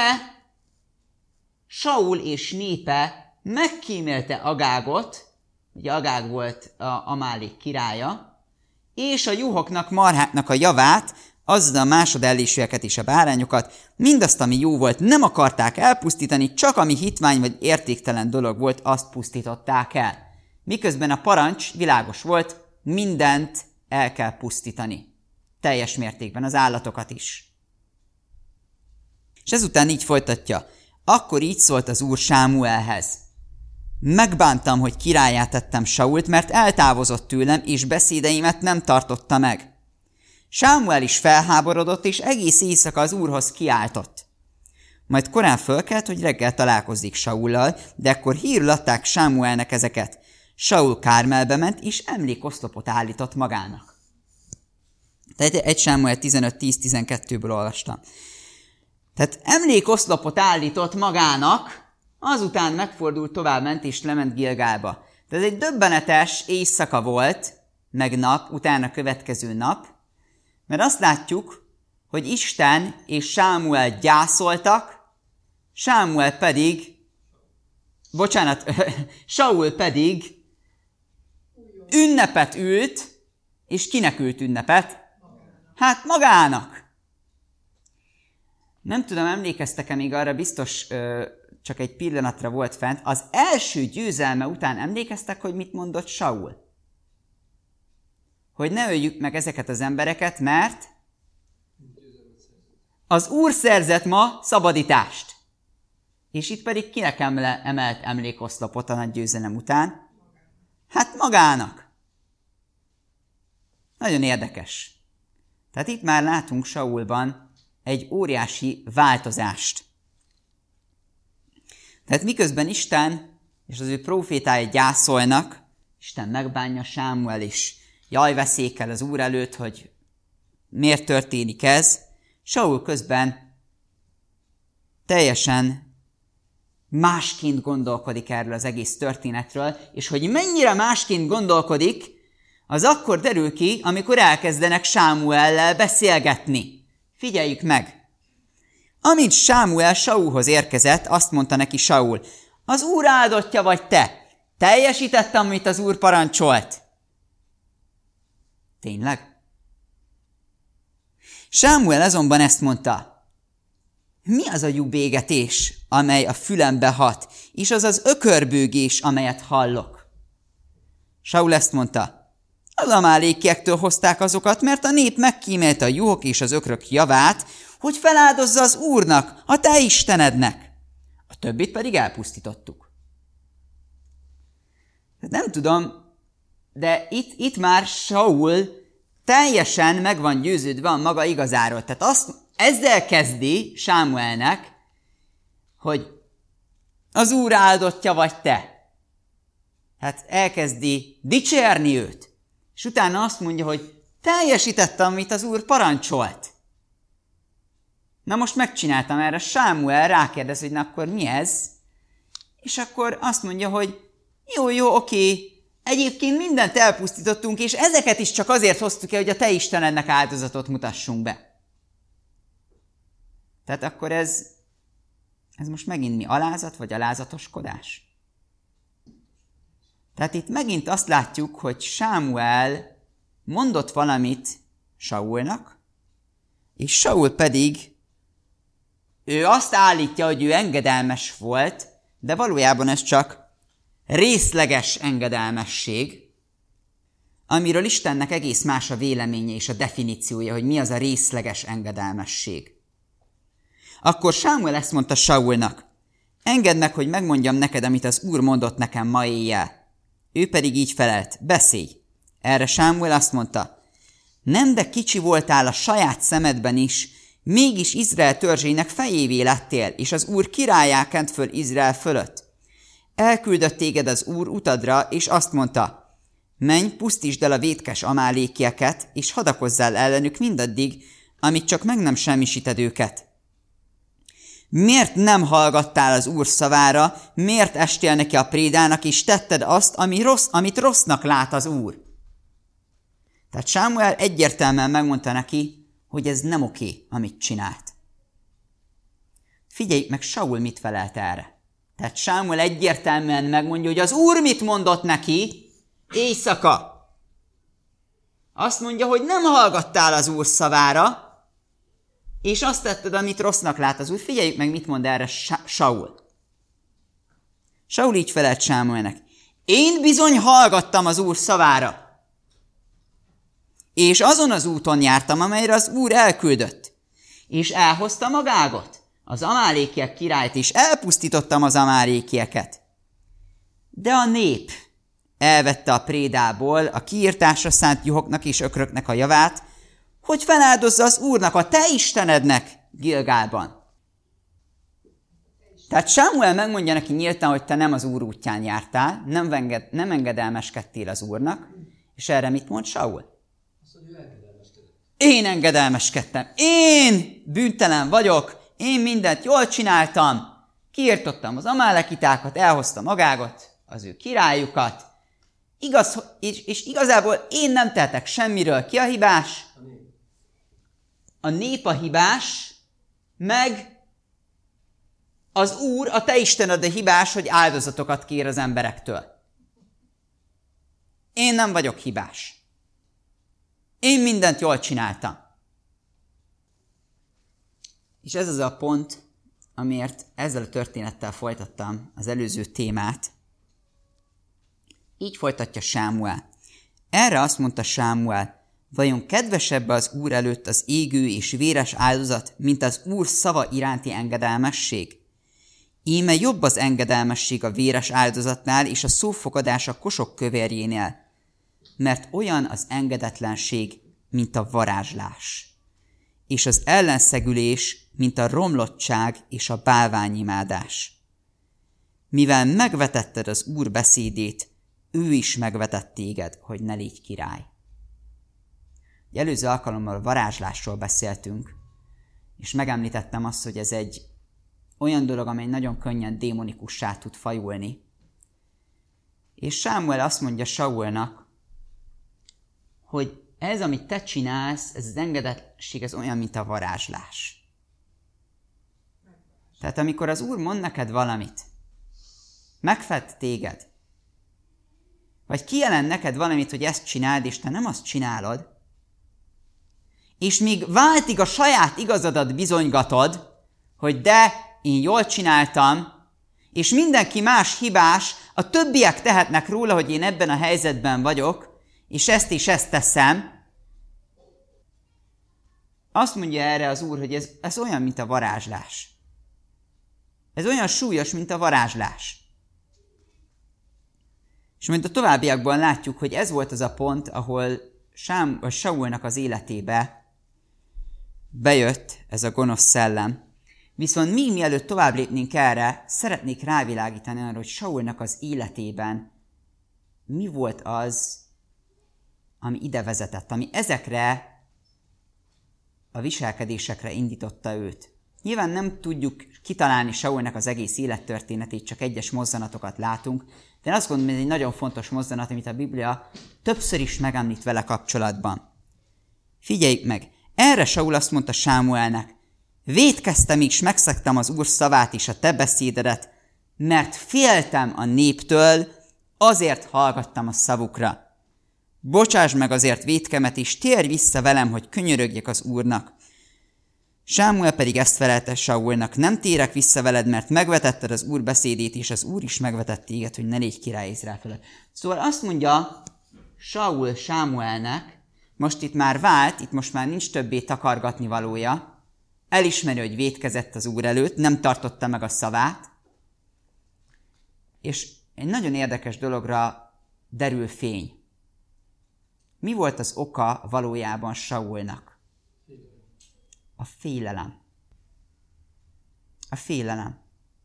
Saul és népe megkímélte Agágot, ugye Agág volt Amálék királya, és a juhoknak, marháknak a javát, azaz a másodellésűeket és a bárányokat, mindazt, ami jó volt, nem akarták elpusztítani, csak ami hitvány vagy értéktelen dolog volt, azt pusztították el. Miközben a parancs világos volt, mindent el kell pusztítani. Teljes mértékben, az állatokat is. És ezután így folytatja. Akkor így szólt az Úr Sámuelhez. Megbántam, hogy királlyá tettem Sault, mert eltávozott tőlem, és beszédeimet nem tartotta meg. Sámuel is felháborodott, és egész éjszaka az Úrhoz kiáltott. Majd korán fölkelt, hogy reggel találkozik Saullal, de ekkor hírül adták Sámuelnek ezeket. Saul Kármelbe ment, és emlékoszlopot állított magának. Tehát 1 Sámuel 15-10-12-ből olvastam. Tehát emlékoszlopot állított magának, azután megfordult, továbbment és lement Gilgálba. Tehát ez egy döbbenetes éjszaka volt, meg nap, utána következő nap, mert azt látjuk, hogy Isten és Sámuel gyászoltak, Saul pedig ünnepet ült, és kinek ült ünnepet? Hát magának. Nem tudom, emlékeztek-e még arra, biztos csak egy pillanatra volt fent. Az első győzelme után emlékeztek, hogy mit mondott Saul? Hogy ne öljük meg ezeket az embereket, mert az Úr szerzett ma szabadítást. És itt pedig kinek emelt emlékoszlopot a nagy győzelem után? Hát magának. Nagyon érdekes. Tehát itt már látunk Saulban egy óriási változást. Tehát miközben Isten és az ő prófétái gyászolnak, Isten megbánja, Sámuel is jajveszékel az Úr előtt, hogy miért történik ez, Saul közben teljesen másként gondolkodik erről az egész történetről, és hogy mennyire másként gondolkodik, az akkor derül ki, amikor elkezdenek Sámuellel beszélgetni. Figyeljük meg! Amint Sámuel Saulhoz érkezett, azt mondta neki Saul, az Úr áldottja vagy te, teljesítettem, amit az Úr parancsolt. Tényleg? Sámuel azonban ezt mondta. Mi az a jubégetés, amely a fülembe hat, és az az ökörbőgés, amelyet hallok? Saul ezt mondta. Az amálékiektől hozták azokat, mert a nép megkímélte a juhok és az ökrök javát, hogy feláldozza az Úrnak, a te Istenednek. A többit pedig elpusztítottuk. Nem tudom, de itt már Saul teljesen meg van győződve a maga igazáról. Tehát ezzel kezdi Sámuelnek, hogy az Úr áldottja vagy te. Hát elkezdi dicsérni őt. És utána azt mondja, hogy teljesítettem, amit az Úr parancsolt. Na most megcsináltam erre. Sámuel rákérdez, hogy na akkor mi ez? És akkor azt mondja, hogy jó, oké. Egyébként mindent elpusztítottunk, és ezeket is csak azért hoztuk el, hogy a te Istenednek áldozatot mutassunk be. Tehát akkor ez most megint mi? Alázat vagy alázatoskodás? Tehát itt megint azt látjuk, hogy Sámuel mondott valamit Saulnak, és Saul pedig ő azt állítja, hogy ő engedelmes volt, de valójában ez csak részleges engedelmesség, amiről Istennek egész más a véleménye és a definíciója, hogy mi az a részleges engedelmesség. Akkor Sámuel ezt mondta Saulnak, engedd meg, hogy megmondjam neked, amit az Úr mondott nekem ma éjjel. Ő pedig így felelt, beszélj. Erre Sámuel azt mondta, nem, de kicsi voltál a saját szemedben is, mégis Izrael törzsének fejévé lettél, és az Úr királlyá kent föl Izrael fölött. Elküldött téged az Úr utadra, és azt mondta, menj, pusztítsd el a vétkes amálékieket, és hadakozzál ellenük mindaddig, amíg csak meg nem semmisíted őket. Miért nem hallgattál az Úr szavára, miért estél neki a prédának, és tetted azt, amit rossznak lát az Úr? Tehát Sámuel egyértelműen megmondta neki, hogy ez nem oké, amit csinált. Figyeljük meg, Saul mit felelt erre. Tehát Sámuel egyértelműen megmondja, hogy az Úr mit mondott neki éjszaka. Azt mondja, hogy nem hallgattál az Úr szavára, és azt tetted, amit rossznak lát az Úr. Figyeljük meg, mit mond erre Saul. Saul így felelt Sámuelnek. Én bizony hallgattam az Úr szavára, és azon az úton jártam, amelyre az Úr elküldött, és elhoztam a Gágot, az amálékiek királyt, és elpusztítottam az amálékieket. De a nép elvette a prédából a kiirtásra szánt juhoknak és ökröknek a javát, hogy feláldozza az Úrnak, a te Istenednek Gilgálban. Tehát Sámuel megmondja neki nyíltan, hogy te nem az Úr útján jártál, nem engedelmeskedtél az Úrnak, és erre mit mond Saul? Én engedelmeskedtem, én bűntelen vagyok, én mindent jól csináltam, kiirtottam az amálekitákat, elhoztam Agágot, az ő királyukat, és igazából én nem tehetek semmiről. Ki a hibás? A nép a hibás, meg az Úr, a te Istened a hibás, hogy áldozatokat kér az emberektől. Én nem vagyok hibás. Én mindent jól csináltam. És ez az a pont, amiért ezzel a történettel folytattam az előző témát. Így folytatja Sámuel. Erre azt mondta Sámuel, vajon kedvesebb az Úr előtt az égő és véres áldozat, mint az Úr szava iránti engedelmesség? Íme jobb az engedelmesség a véres áldozatnál és a szófogadás a kosok kövérjénél, mert olyan az engedetlenség, mint a varázslás, és az ellenszegülés, mint a romlottság és a bálványimádás. Mivel megvetetted az Úr beszédét, ő is megvetett téged, hogy ne légy király. Egy előző alkalommal a varázslásról beszéltünk, és megemlítettem azt, hogy ez egy olyan dolog, amely nagyon könnyen démonikussá tud fajulni. És Sámuel azt mondja Saulnak, hogy ez, amit te csinálsz, ez az engedetlenség, ez olyan, mint a varázslás. Tehát amikor az Úr mond neked valamit, megfed téged, vagy kijelent neked valamit, hogy ezt csináld, és te nem azt csinálod, és míg váltig a saját igazadat bizonygatod, hogy de, én jól csináltam, és mindenki más hibás, a többiek tehetnek róla, hogy én ebben a helyzetben vagyok, és ezt teszem, azt mondja erre az Úr, hogy ez olyan, mint a varázslás. Ez olyan súlyos, mint a varázslás. És mint a továbbiakban látjuk, hogy ez volt az a pont, ahol Saulnak az életébe bejött ez a gonosz szellem. Viszont még mielőtt tovább lépnénk erre, szeretnék rávilágítani arra, hogy Saulnak az életében mi volt az, ami ide vezetett, ami ezekre a viselkedésekre indította őt. Nyilván nem tudjuk kitalálni Saulnak az egész élettörténetét, csak egyes mozzanatokat látunk, de én azt gondolom, hogy ez egy nagyon fontos mozzanat, amit a Biblia többször is megemlít vele kapcsolatban. Figyeljük meg! Erre Saul azt mondta Sámuelnek, vétkeztem és megszegtem az Úr szavát és a te beszédedet, mert féltem a néptől, azért hallgattam a szavukra. Bocsáss meg azért vétkemet, és térj vissza velem, hogy könyörögjek az Úrnak. Sámuel pedig ezt felelte Saulnak, nem térek vissza veled, mert megvetetted az Úr beszédét, és az Úr is megvetett téged, hogy ne légy király Izrael felett. Szóval azt mondja Saul Sámuelnek, most itt már vált, itt most már nincs többé takargatni valója, elismeri, hogy vétkezett az Úr előtt, nem tartotta meg a szavát, és egy nagyon érdekes dologra derül fény. Mi volt az oka valójában Saulnak? A félelem. A félelem.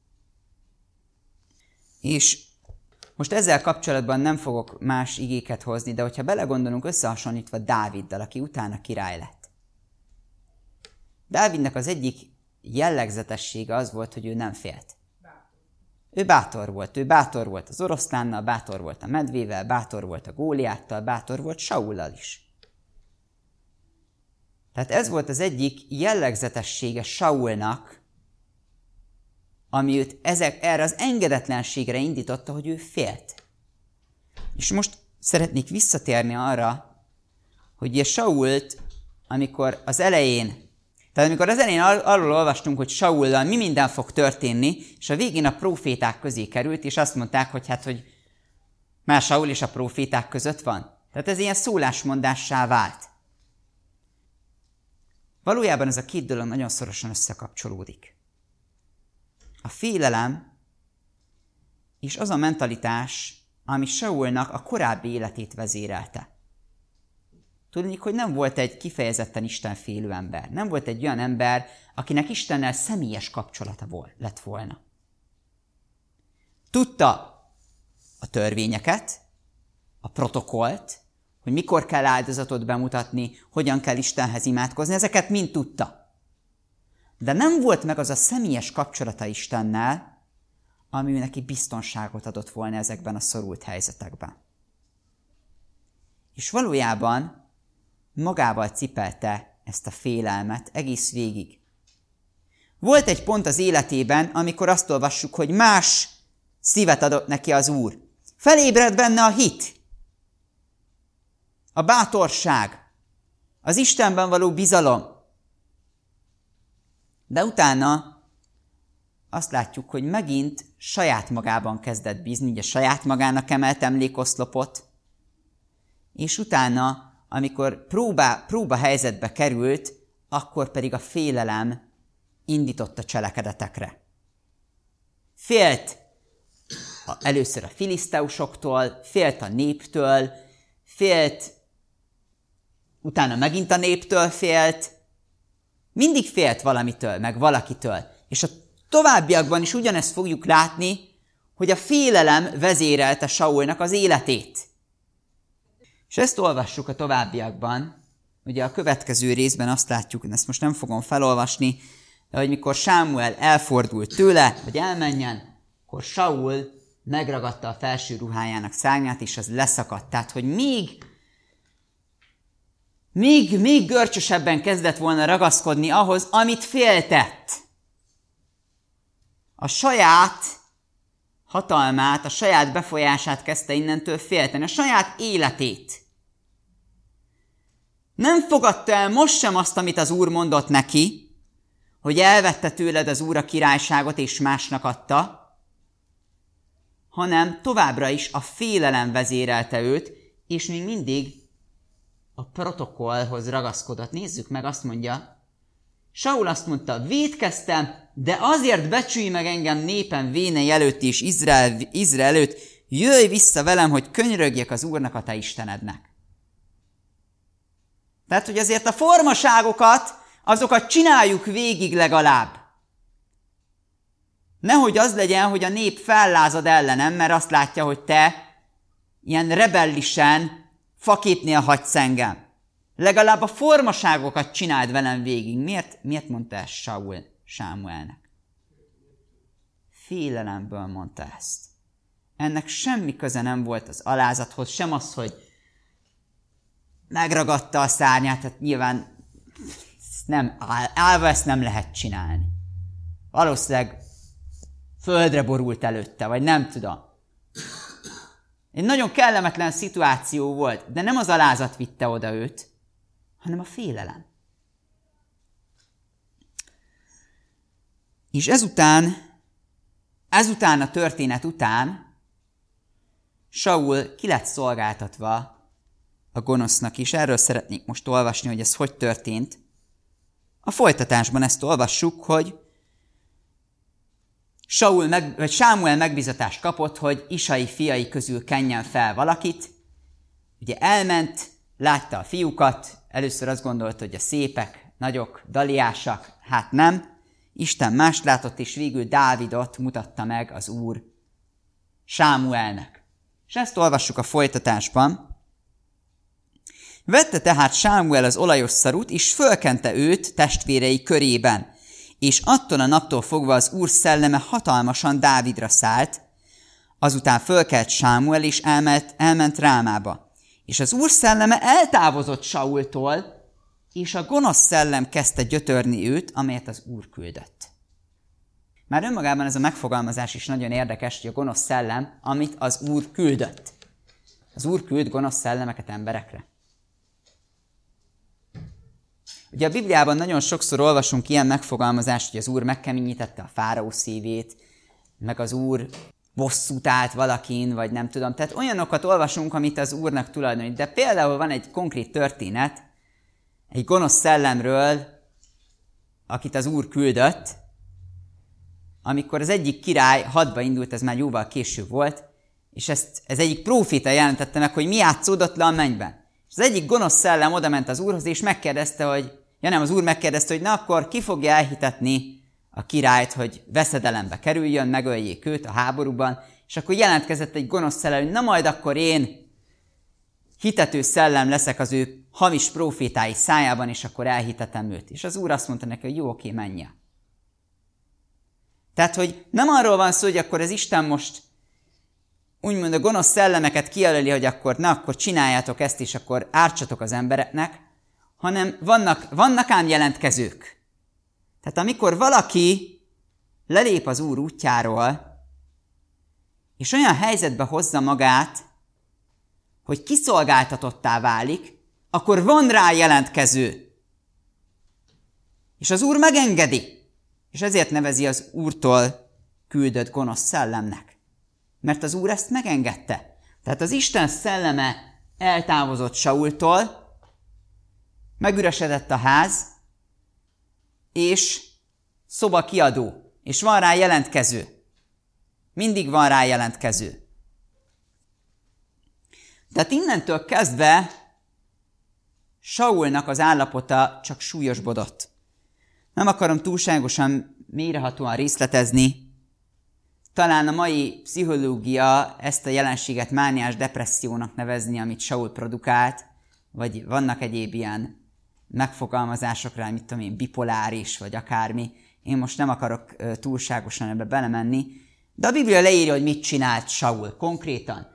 És most ezzel kapcsolatban nem fogok más igéket hozni, de hogyha belegondolunk összehasonlítva Dáviddal, aki utána király lett. Dávidnak az egyik jellegzetessége az volt, hogy ő nem félt. Ő bátor volt az oroszlánnal, bátor volt a medvével, bátor volt a Góliáttal, bátor volt Saullal is. Tehát ez volt az egyik jellegzetessége Saulnak, ami őt erre az engedetlenségre indította, hogy ő félt. És most szeretnék visszatérni arra, hogy ugye Sault, amikor az elején arról olvastunk, hogy Saullal mi minden fog történni, és a végén a próféták közé került, és azt mondták, hogy már Saul és a próféták között van. Tehát ez ilyen szólásmondássá vált. Valójában ez a két dolog nagyon szorosan összekapcsolódik. A félelem és az a mentalitás, ami Saulnak a korábbi életét vezérelte. Tudni, hogy nem volt egy kifejezetten istenfélő ember. Nem volt egy olyan ember, akinek Istennel személyes kapcsolata lett volna. Tudta a törvényeket, a protokollt, hogy mikor kell áldozatot bemutatni, hogyan kell Istenhez imádkozni, ezeket mind tudta. De nem volt meg az a személyes kapcsolata Istennel, ami neki biztonságot adott volna ezekben a szorult helyzetekben. És valójában magával cipelte ezt a félelmet egész végig. Volt egy pont az életében, amikor azt olvassuk, hogy más szívet adott neki az Úr. Felébredt benne a hit, a bátorság, az Istenben való bizalom. De utána azt látjuk, hogy megint saját magában kezdett bízni, ugye saját magának emelt emlékoszlopot, és utána, amikor próba helyzetbe került, akkor pedig a félelem indította cselekedetekre. Félt először a filiszteusoktól, félt a néptől, utána megint a néptől félt, mindig félt valamitől, meg valakitől. És a továbbiakban is ugyanezt fogjuk látni, hogy a félelem vezérelte Saulnak az életét. És ezt olvassuk a továbbiakban. Ugye a következő részben azt látjuk, ezt most nem fogom felolvasni, de hogy mikor Sámuel elfordult tőle, hogy elmenjen, akkor Saul megragadta a felső ruhájának szárnyát, és az leszakadt. Tehát, hogy még görcsösebben kezdett volna ragaszkodni ahhoz, amit féltett. A saját hatalmát, a saját befolyását kezdte innentől félteni, a saját életét. Nem fogadta el most sem azt, amit az Úr mondott neki, hogy elvette tőled az Úr a királyságot és másnak adta, hanem továbbra is a félelem vezérelte őt, és még mindig a protokollhoz ragaszkodott. Nézzük meg, azt mondja, Saul azt mondta, vétkeztem, de azért becsülj meg engem népen vénei előtt és Izrael előtt, jöjj vissza velem, hogy könyörögjek az Úrnak, a te Istenednek. Tehát, hogy azért a formaságokat, azokat csináljuk végig legalább. Nehogy az legyen, hogy a nép fellázad ellenem, mert azt látja, hogy te ilyen rebellisen faképnél hagysz engem. Legalább a formaságokat csináld velem végig. Miért mondta ezt Saul Sámuelnek? Félelemből mondta ezt. Ennek semmi köze nem volt az alázathoz, sem az, hogy megragadta a szárnyát, tehát nyilván állva ezt nem lehet csinálni. Valószínűleg földre borult előtte, vagy nem tudom. Egy nagyon kellemetlen szituáció volt, de nem az alázat vitte oda őt, hanem a félelem. És ezután a történet után Saul ki lett szolgáltatva a gonosznak is. Erről szeretnék most olvasni, hogy ez hogy történt. A folytatásban ezt olvassuk, hogy Sámuel megbízatást kapott, hogy Isai fiai közül kenjen fel valakit. Ugye elment, látta a fiúkat, először azt gondolta, hogy a szépek, nagyok, daliásak, hát nem. Isten mást látott, és végül Dávidot mutatta meg az Úr Sámuelnek. És ezt olvassuk a folytatásban. Vette tehát Sámuel az olajos szarút, és fölkente őt testvérei körében, és attól a naptól fogva az Úr szelleme hatalmasan Dávidra szállt, azután fölkelt Sámuel, és elment Rámába. És az Úr szelleme eltávozott Saultól, és a gonosz szellem kezdte gyötörni őt, amelyet az Úr küldött. Már önmagában ez a megfogalmazás is nagyon érdekes, hogy a gonosz szellem, amit az Úr küldött. Az Úr küld gonosz szellemeket emberekre. Ugye a Bibliában nagyon sokszor olvasunk ilyen megfogalmazást, hogy az Úr megkeményítette a fáraó szívét, meg az Úr bosszút állt valakin, vagy nem tudom. Tehát olyanokat olvasunk, amit az Úrnak tulajdonít. De például van egy konkrét történet egy gonosz szellemről, akit az Úr küldött, amikor az egyik király hadba indult, ez már jóval később volt, és ez egyik próféta jelentette meg, hogy mi játszódott le a mennyben. És az egyik gonosz szellem odament az Úrhoz, és megkérdezte, az Úr megkérdezte, hogy na akkor ki fogja elhitetni a királyt, hogy veszedelembe kerüljön, megöljék őt a háborúban, és akkor jelentkezett egy gonosz szellem, hogy na majd akkor én hitető szellem leszek az ő hamis prófétái szájában, és akkor elhitetem őt. És az Úr azt mondta neki, hogy jó, oké, menj el. Tehát, hogy nem arról van szó, hogy akkor az Isten most úgymond a gonosz szellemeket kijelöli, hogy akkor csináljátok ezt, és akkor ártsatok az embereknek, hanem vannak ám jelentkezők. Tehát amikor valaki lelép az Úr útjáról, és olyan helyzetbe hozza magát, hogy kiszolgáltatottá válik, akkor van rá jelentkező. És az Úr megengedi. És ezért nevezi az Úrtól küldött gonosz szellemnek. Mert az Úr ezt megengedte. Tehát az Isten szelleme eltávozott Saultól, megüresedett a ház, és szoba kiadó, és van rá jelentkező. Mindig van rá jelentkező. Tehát innentől kezdve Saulnak az állapota csak súlyosbodott. Nem akarom túlságosan mélyrehatóan részletezni. Talán a mai pszichológia ezt a jelenséget mániás depressziónak nevezni, amit Saul produkált, vagy vannak egyéb ilyen megfogalmazások rá, mit tudom én, bipoláris, vagy akármi. Én most nem akarok túlságosan ebbe belemenni, de a Biblia leírja, hogy mit csinált Saul konkrétan.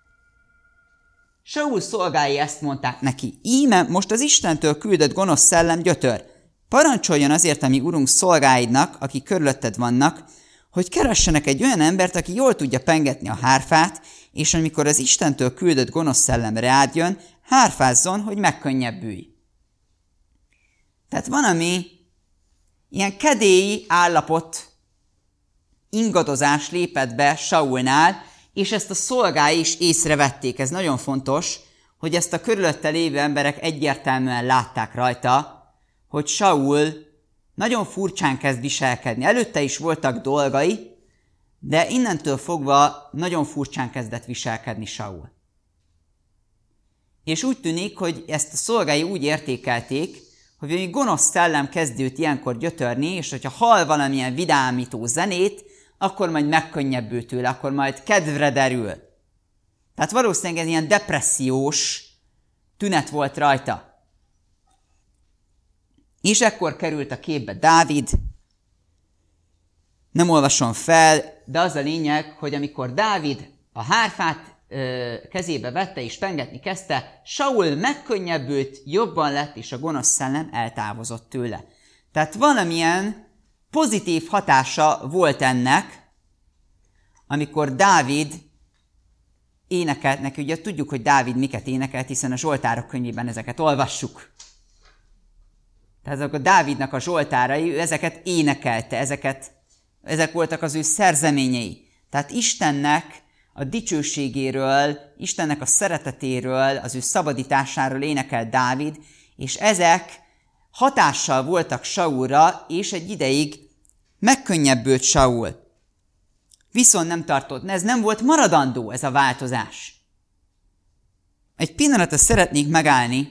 Saul szolgái ezt mondták neki, íme most az Istentől küldött gonosz szellem gyötör. Parancsoljon azért a mi urunk szolgáidnak, akik körülötted vannak, hogy keressenek egy olyan embert, aki jól tudja pengetni a hárfát, és amikor az Istentől küldött gonosz szellem rád jön, hárfázzon, hogy megkönnyebbülj. Tehát van, ami ilyen kedélyi állapot, ingadozás lépett be Saulnál, és ezt a szolgái is észrevették. Ez nagyon fontos, hogy ezt a körülötte lévő emberek egyértelműen látták rajta, hogy Saul nagyon furcsán kezd viselkedni. Előtte is voltak dolgai, de innentől fogva nagyon furcsán kezdett viselkedni Saul. És úgy tűnik, hogy ezt a szolgái úgy értékelték, hogy egy gonosz szellem kezd őt ilyenkor gyötörni, és hogyha hall valamilyen vidámító zenét, akkor majd megkönnyebbül tőle, akkor majd kedvre derül. Tehát valószínűleg ez ilyen depressziós tünet volt rajta. És ekkor került a képbe Dávid. Nem olvasom fel, de az a lényeg, hogy amikor Dávid a hárfát kezébe vette és pengetni kezdte, Saul megkönnyebbült, jobban lett, és a gonosz szellem eltávozott tőle. Tehát valamilyen pozitív hatása volt ennek, amikor Dávid énekelt neki. Ugye tudjuk, hogy Dávid miket énekelt, hiszen a Zsoltárok könyvében ezeket olvassuk. Tehát azok a Dávidnak a zsoltárai, ő ezeket énekelte, ezek voltak az ő szerzeményei. Tehát Istennek a dicsőségéről, Istennek a szeretetéről, az ő szabadításáról énekel Dávid, és ezek hatással voltak Saulra, és egy ideig megkönnyebbült Saul. Viszont nem tartott, ez nem volt maradandó, ez a változás. Egy pillanatra szeretnék megállni,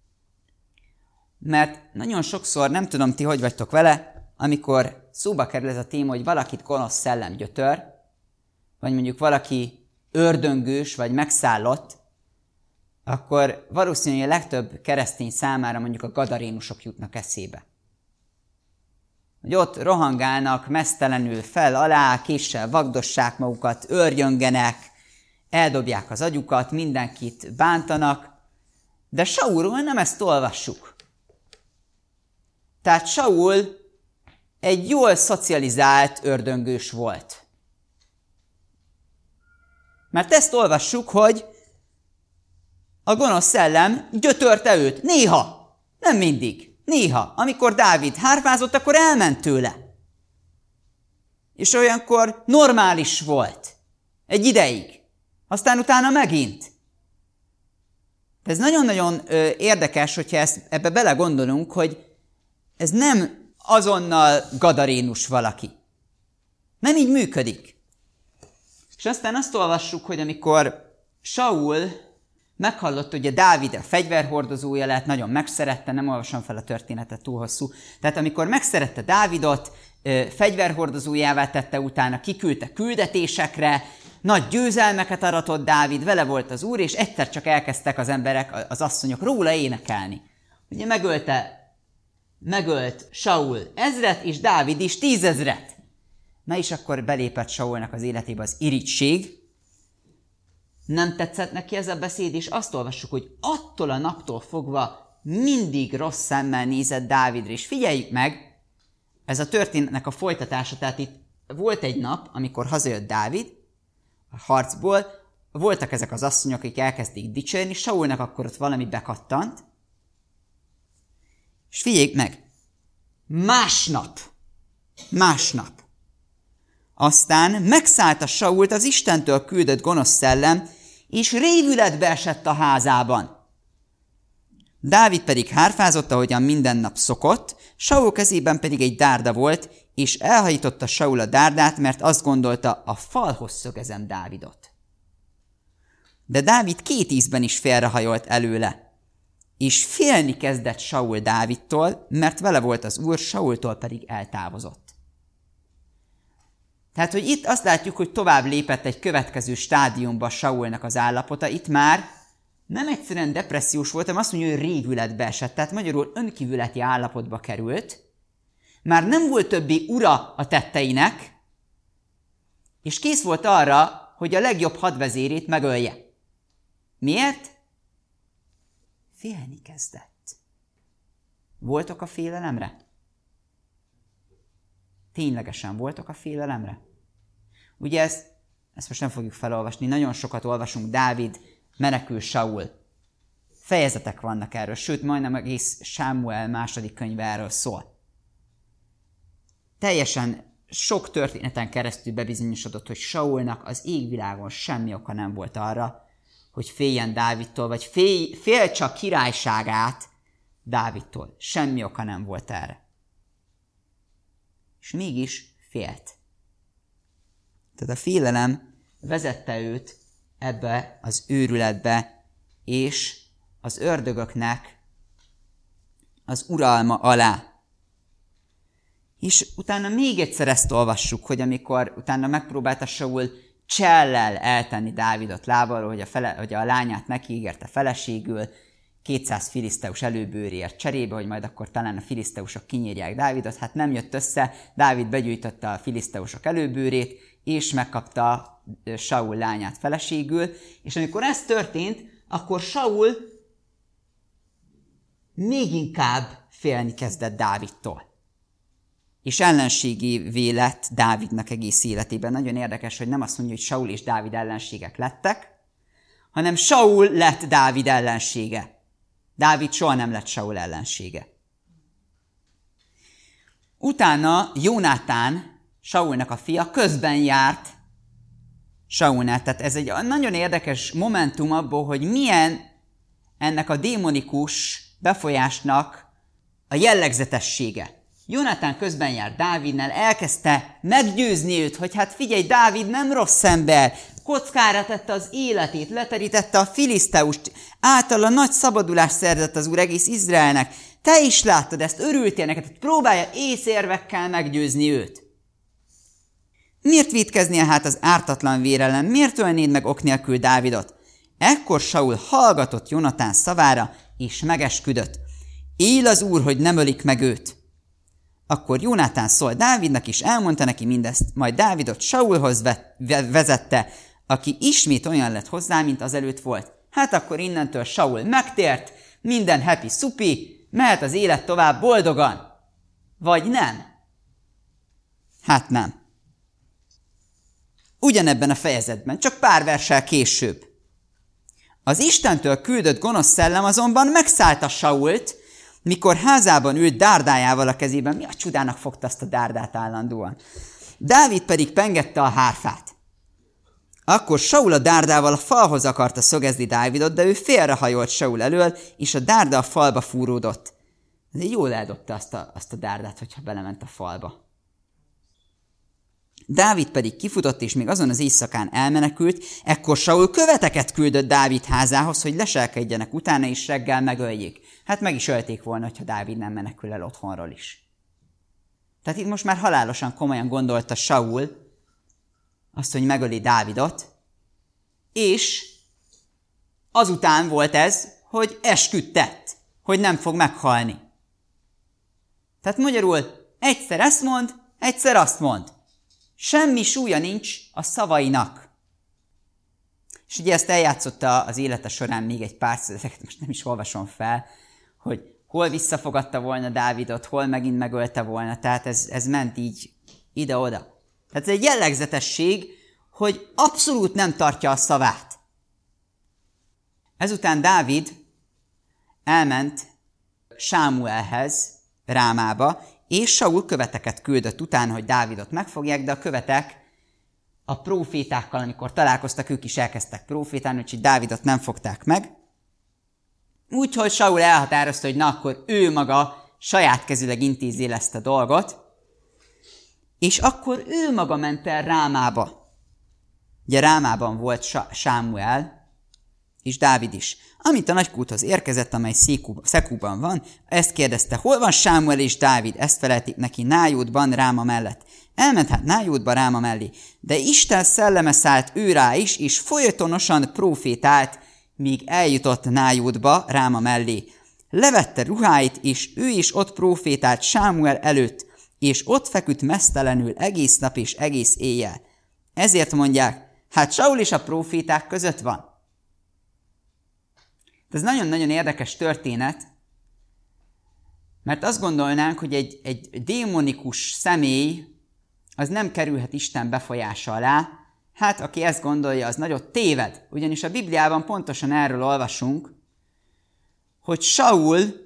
mert nagyon sokszor, nem tudom ti, hogy vagytok vele, amikor szóba kerül ez a téma, hogy valakit gonosz szellem gyötör, vagy mondjuk valaki ördöngős, vagy megszállott, akkor valószínűleg a legtöbb keresztény számára mondjuk a gadarénusok jutnak eszébe. Hogy ott rohangálnak meztelenül fel alá, késsel vagdossák magukat, őrjöngenek, eldobják az agyukat, mindenkit bántanak, de Saulról nem ezt olvassuk. Tehát Saul egy jól szocializált ördöngős volt. Mert ezt olvassuk, hogy a gonosz szellem gyötörte őt. Néha, nem mindig, néha. Amikor Dávid hárfázott, akkor elment tőle. És olyankor normális volt. Egy ideig. Aztán utána megint. Ez nagyon-nagyon érdekes, hogyha ebbe belegondolunk, hogy ez nem azonnal gadarénus valaki. Nem így működik. És aztán azt olvassuk, hogy amikor Saul meghallott, hogy a Dávid a fegyverhordozója lett, nagyon megszerette, nem olvasom fel a történetet, túl hosszú. Tehát amikor megszerette Dávidot, fegyverhordozójává tette, utána kiküldte küldetésekre, nagy győzelmeket aratott Dávid, vele volt az Úr, és egyszer csak elkezdtek az emberek, az asszonyok róla énekelni. Ugye megölt Saul 1000-et, és Dávid is 10 000-et. Na és akkor belépett Saulnak az életébe az irigység. Nem tetszett neki ez a beszéd, és azt olvassuk, hogy attól a naptól fogva mindig rossz szemmel nézett Dávidra. És figyeljük meg, ez a történetnek a folytatása, tehát itt volt egy nap, amikor hazajött Dávid a harcból, voltak ezek az asszonyok, akik elkezdték dicsérni, Saulnak akkor ott valami bekattant, és figyeljük meg, másnap, aztán megszállta Sault az Istentől küldött gonosz szellem, és révületbe esett a házában. Dávid pedig hárfázott, ahogyan minden nap szokott, Saul kezében pedig egy dárda volt, és elhajította Saul a dárdát, mert azt gondolta, a falhoz szögezem Dávidot. De Dávid 2 ízben is félrehajolt előle, és félni kezdett Saul Dávidtól, mert vele volt az Úr, Saultól pedig eltávozott. Tehát, hogy itt azt látjuk, hogy tovább lépett egy következő stádiumba Saulnak az állapota. Itt már nem egyszerűen depressziós volt, hanem azt mondja, hogy révületbe esett. Tehát magyarul önkívületi állapotba került. Már nem volt többi ura a tetteinek, és kész volt arra, hogy a legjobb hadvezérét megölje. Miért? Félni kezdett. Voltok a félelemre? Ténylegesen voltok a félelemre? Ugye ezt most nem fogjuk felolvasni, nagyon sokat olvasunk, Dávid menekül Saul. Fejezetek vannak erről, sőt, majdnem egész Sámuel második könyve erről szól. Teljesen sok történeten keresztül bebizonyosodott, hogy Saulnak az égvilágon semmi oka nem volt arra, hogy féljen Dávidtól, vagy féltse a királyságát Dávidtól. Semmi oka nem volt erre. És mégis félt. Tehát a félelem vezette őt ebbe az őrületbe, és az ördögöknek az uralma alá. És utána még egyszer ezt olvassuk, hogy amikor utána megpróbálta Saul csellel eltenni Dávidot lábalról, hogy a lányát megígérte feleségül, 200 filiszteus előbőrért cserébe, hogy majd akkor talán a filiszteusok kinyírják Dávidot. Hát nem jött össze, Dávid begyűjtötte a filiszteusok előbőrét, és megkapta Saul lányát feleségül, és amikor ez történt, akkor Saul még inkább félni kezdett Dávidtól. És ellenségévé lett Dávidnak egész életében. Nagyon érdekes, hogy nem azt mondja, hogy Saul és Dávid ellenségek lettek, hanem Saul lett Dávid ellensége. Dávid soha nem lett Saul ellensége. Utána Jónátán, Saulnak a fia, közben járt Saulnál. Tehát ez egy nagyon érdekes momentum abból, hogy milyen ennek a démonikus befolyásnak a jellegzetessége. Jónátán közben járt Dávidnál, elkezdte meggyőzni őt, hogy hát figyelj, Dávid nem rossz ember, kockára tette az életét, leterítette a filiszteust, általa nagy szabadulást szerzett az Úr egész Izraelnek. Te is láttad ezt, örültél neked, próbálja észérvekkel meggyőzni őt. Miért vétkeznél hát az ártatlan vér ellen? Miért ölnéd meg ok nélkül Dávidot? Ekkor Saul hallgatott Jónatán szavára, és megesküdött. Él az Úr, hogy nem ölik meg őt. Akkor Jónatán szólt Dávidnak, és elmondta neki mindezt, majd Dávidot Saulhoz vezette, aki ismét olyan lett hozzá, mint azelőtt volt. Hát akkor innentől Saul megtért, minden happy szupi, mehet az élet tovább boldogan. Vagy nem? Hát nem. Ugyanebben a fejezetben, csak pár verssel később. Az Istentől küldött gonosz szellem azonban megszállta Sault, mikor házában ült dárdájával a kezében. Mi a csodának fogta azt a dárdát állandóan? Dávid pedig pengette a hárfát. Akkor Saul a dárdával a falhoz akarta szögezni Dávidot, de ő félrehajolt Saul elől, és a dárda a falba fúródott. Ezért jól eldobta azt a dárdát, hogyha belement a falba. Dávid pedig kifutott, és még azon az éjszakán elmenekült, ekkor Saul követeket küldött Dávid házához, hogy leselkedjenek utána, és reggel megöljék. Hát meg is ölték volna, hogyha Dávid nem menekül el otthonról is. Tehát itt most már halálosan komolyan gondolta Saul azt, hogy megöli Dávidot, és azután volt ez, hogy esküdt tett, hogy nem fog meghalni. Tehát magyarul egyszer ezt mond, egyszer azt mond. Semmi súlya nincs a szavainak. És ugye ezt eljátszotta az élete során még egy pár ezeket most nem is olvasom fel, hogy hol visszafogadta volna Dávidot, hol megint megölte volna, tehát ez ment így ide-oda. Tehát ez egy jellegzetesség, hogy abszolút nem tartja a szavát. Ezután Dávid elment Sámuelhez, Rámába, és Saul követeket küldött utána, hogy Dávidot megfogják, de a követek a prófétákkal, amikor találkoztak, ők is elkezdtek prófétálni, úgyhogy Dávidot nem fogták meg. Úgyhogy Saul elhatározta, hogy na akkor ő maga saját kezüleg intézi el ezt a dolgot, és akkor ő maga ment el Rámába. Ugye Rámában volt Sámuel, és Dávid is. Amint a nagykúthoz érkezett, amely Szekúban van, ezt kérdezte, hol van Sámuel és Dávid? Ezt felelték neki Nájódban, Ráma mellett. Elment hát Nájódba, Ráma mellé. De Isten szelleme szállt ő rá is, és folytonosan prófétált, míg eljutott Nájódba, Ráma mellé. Levette ruháit, és ő is ott prófétált Sámuel előtt, és ott feküdt meztelenül egész nap és egész éjjel. Ezért mondják, hát Saul is a próféták között van. Ez nagyon-nagyon érdekes történet, mert azt gondolnánk, hogy egy démonikus személy az nem kerülhet Isten befolyása alá. Hát, aki ezt gondolja, az nagyot téved. Ugyanis a Bibliában pontosan erről olvasunk, hogy Saul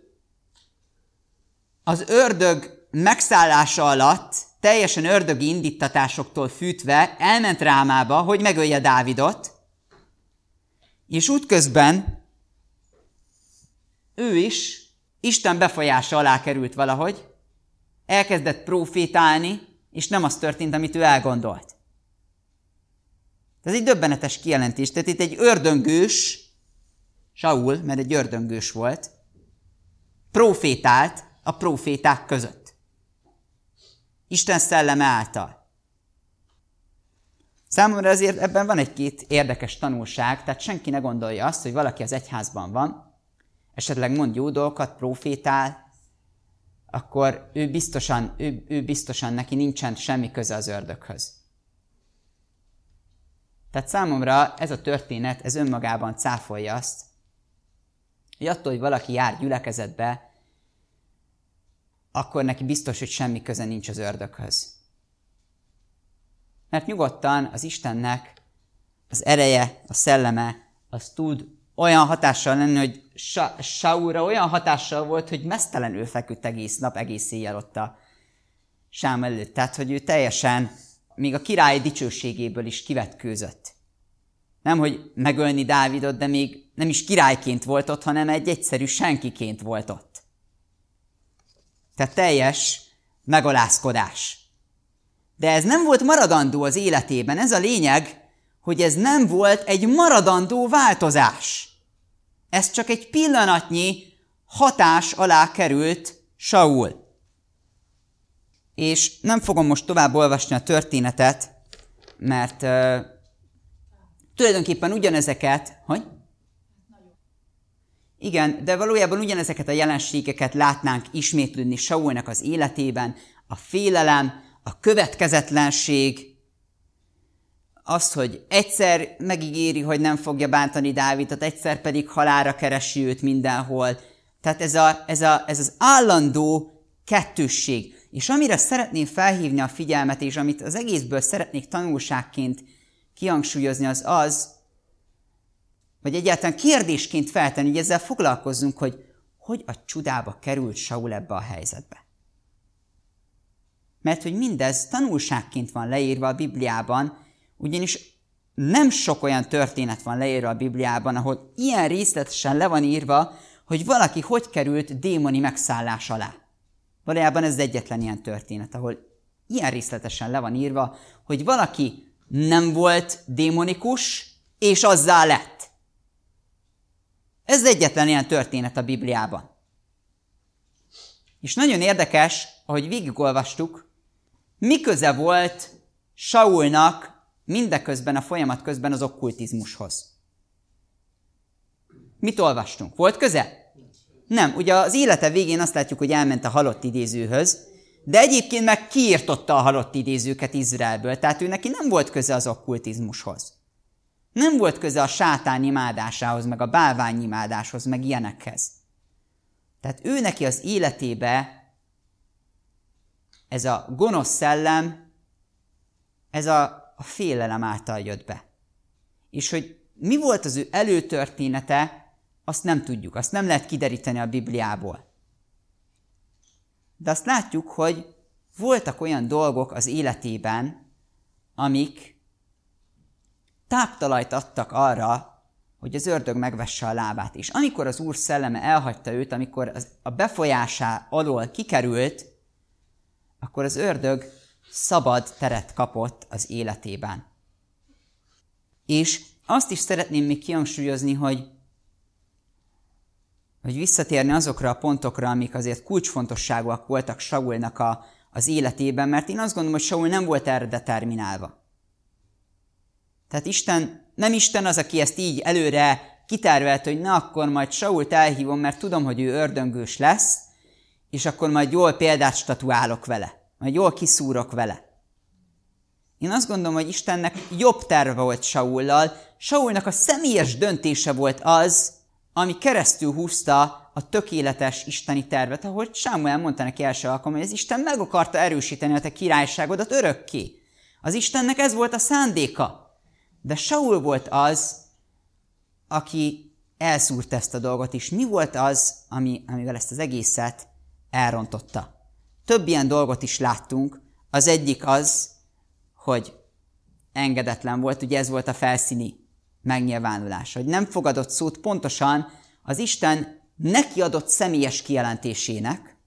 az ördög megszállása alatt, teljesen ördögi indítatásoktól fűtve elment Rámába, hogy megölje Dávidot, és útközben ő is Isten befolyása alá került valahogy, elkezdett profétálni, és nem az történt, amit ő elgondolt. Ez egy döbbenetes kijelentés. Tehát itt egy ördöngős, Saul, mert egy ördöngős volt, profétált a proféták között. Isten szelleme által. Számomra azért ebben van egy-két érdekes tanulság, tehát senki ne gondolja azt, hogy valaki az egyházban van, esetleg mond jó dolgokat, profétál, akkor ő biztosan neki nincsen semmi köze az ördöghöz. Tehát számomra ez a történet, ez önmagában cáfolja azt, hogy attól, hogy valaki jár gyülekezetbe, akkor neki biztos, hogy semmi köze nincs az ördöghöz. Mert nyugodtan az Istennek az ereje, a szelleme, az tud olyan hatással lenni, hogy Saulra olyan hatással volt, hogy meztelenül feküdt egész nap, egész éjjel ott a sám előtt. Tehát, hogy ő teljesen, még a király dicsőségéből is kivetkőzött. Nem, hogy megölni Dávidot, de még nem is királyként volt ott, hanem egy egyszerű senkiként volt ott. Tehát teljes megalázkodás. De ez nem volt maradandó az életében. Ez a lényeg, hogy ez nem volt egy maradandó változás. Ez csak egy pillanatnyi hatás alá került Saul. És nem fogom most tovább olvasni a történetet, mert tulajdonképpen ugyanezeket, hogy? Igen, de valójában ugyanezeket a jelenségeket látnánk ismétlődni Saulnak az életében, a félelem, a következetlenség, az, hogy egyszer megígéri, hogy nem fogja bántani Dávidot, egyszer pedig halálra keresi őt mindenhol. Tehát ez az állandó kettősség. És amire szeretném felhívni a figyelmet, és amit az egészből szeretnék tanulságként kihangsúlyozni, az, vagy egyáltalán kérdésként feltenni, hogy ezzel foglalkozzunk, hogy a csudába került Saul ebbe a helyzetbe. Mert hogy mindez tanulságként van leírva a Bibliában, ugyanis nem sok olyan történet van leírva a Bibliában, ahol ilyen részletesen le van írva, hogy valaki hogy került démoni megszállás alá. Valójában ez egyetlen ilyen történet, ahol ilyen részletesen le van írva, hogy valaki nem volt démonikus, és azzá lett. Ez egyetlen ilyen történet a Bibliában. És nagyon érdekes, ahogy végigolvastuk, mi köze volt Saulnak mindeközben, a folyamat közben az okkultizmushoz. Mit olvastunk? Volt köze? Nem. Ugye az élete végén azt látjuk, hogy elment a halott idézőhöz, de egyébként meg kiirtotta a halott idézőket Izraelből, tehát ő neki nem volt köze az okkultizmushoz. Nem volt köze a sátán imádásához, meg a bálvány imádáshoz, meg ilyenekhez. Tehát ő neki az életébe ez a gonosz szellem, ez a félelem által jött be. És hogy mi volt az ő előtörténete, azt nem tudjuk, azt nem lehet kideríteni a Bibliából. De azt látjuk, hogy voltak olyan dolgok az életében, amik táptalajt adtak arra, hogy az ördög megvesse a lábát. És amikor az Úr szelleme elhagyta őt, amikor a befolyásá alól kikerült, akkor az ördög szabad teret kapott az életében. És azt is szeretném még kihangsúlyozni, hogy visszatérni azokra a pontokra, amik azért kulcsfontosságúak voltak Saulnak az életében, mert én azt gondolom, hogy Saul nem volt erre determinálva. Tehát nem Isten az, aki ezt így előre kitervelte, hogy na, akkor majd Sault elhívom, mert tudom, hogy ő ördöngős lesz, és akkor majd jól példát statuálok vele, majd jól kiszúrok vele. Én azt gondolom, hogy Istennek jobb terve volt Saullal. Saulnak a személyes döntése volt az, ami keresztül húzta a tökéletes isteni tervet, ahogy Sámuel mondta neki első alkalommal, hogy az Isten meg akarta erősíteni a te királyságodat örökké. Az Istennek ez volt a szándéka. De Saul volt az, aki elszúrt ezt a dolgot is. Mi volt az, amivel ezt az egészet elrontotta? Több ilyen dolgot is láttunk. Az egyik az, hogy engedetlen volt, ugye ez volt a felszíni megnyilvánulás, hogy nem fogadott szót pontosan az Isten neki adott személyes kijelentésének,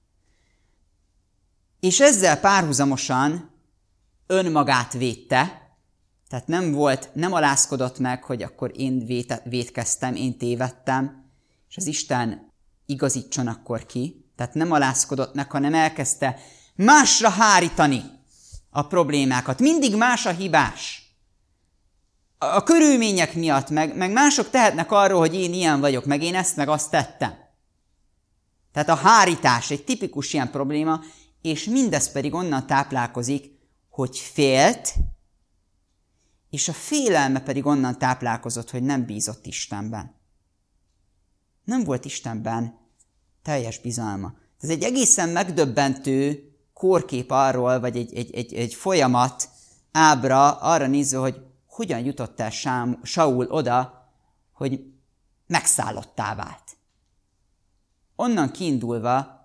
és ezzel párhuzamosan önmagát védte, tehát nem alázkodott meg, hogy akkor én vétkeztem, én tévedtem, és az Isten igazítson akkor ki. Tehát nem alázkodott meg, hanem elkezdte másra hárítani a problémákat. Mindig más a hibás. A körülmények miatt, meg mások tehetnek arról, hogy én ilyen vagyok, meg én ezt, meg azt tettem. Tehát a hárítás egy tipikus ilyen probléma, és mindez pedig onnan táplálkozik, hogy félt, és a félelme pedig onnan táplálkozott, hogy nem bízott Istenben. Nem volt Istenben teljes bizalma. Ez egy egészen megdöbbentő kórkép arról, vagy egy folyamat ábra arra nézve, hogy hogyan jutott el Saul oda, hogy megszállottá vált. Onnan kiindulva,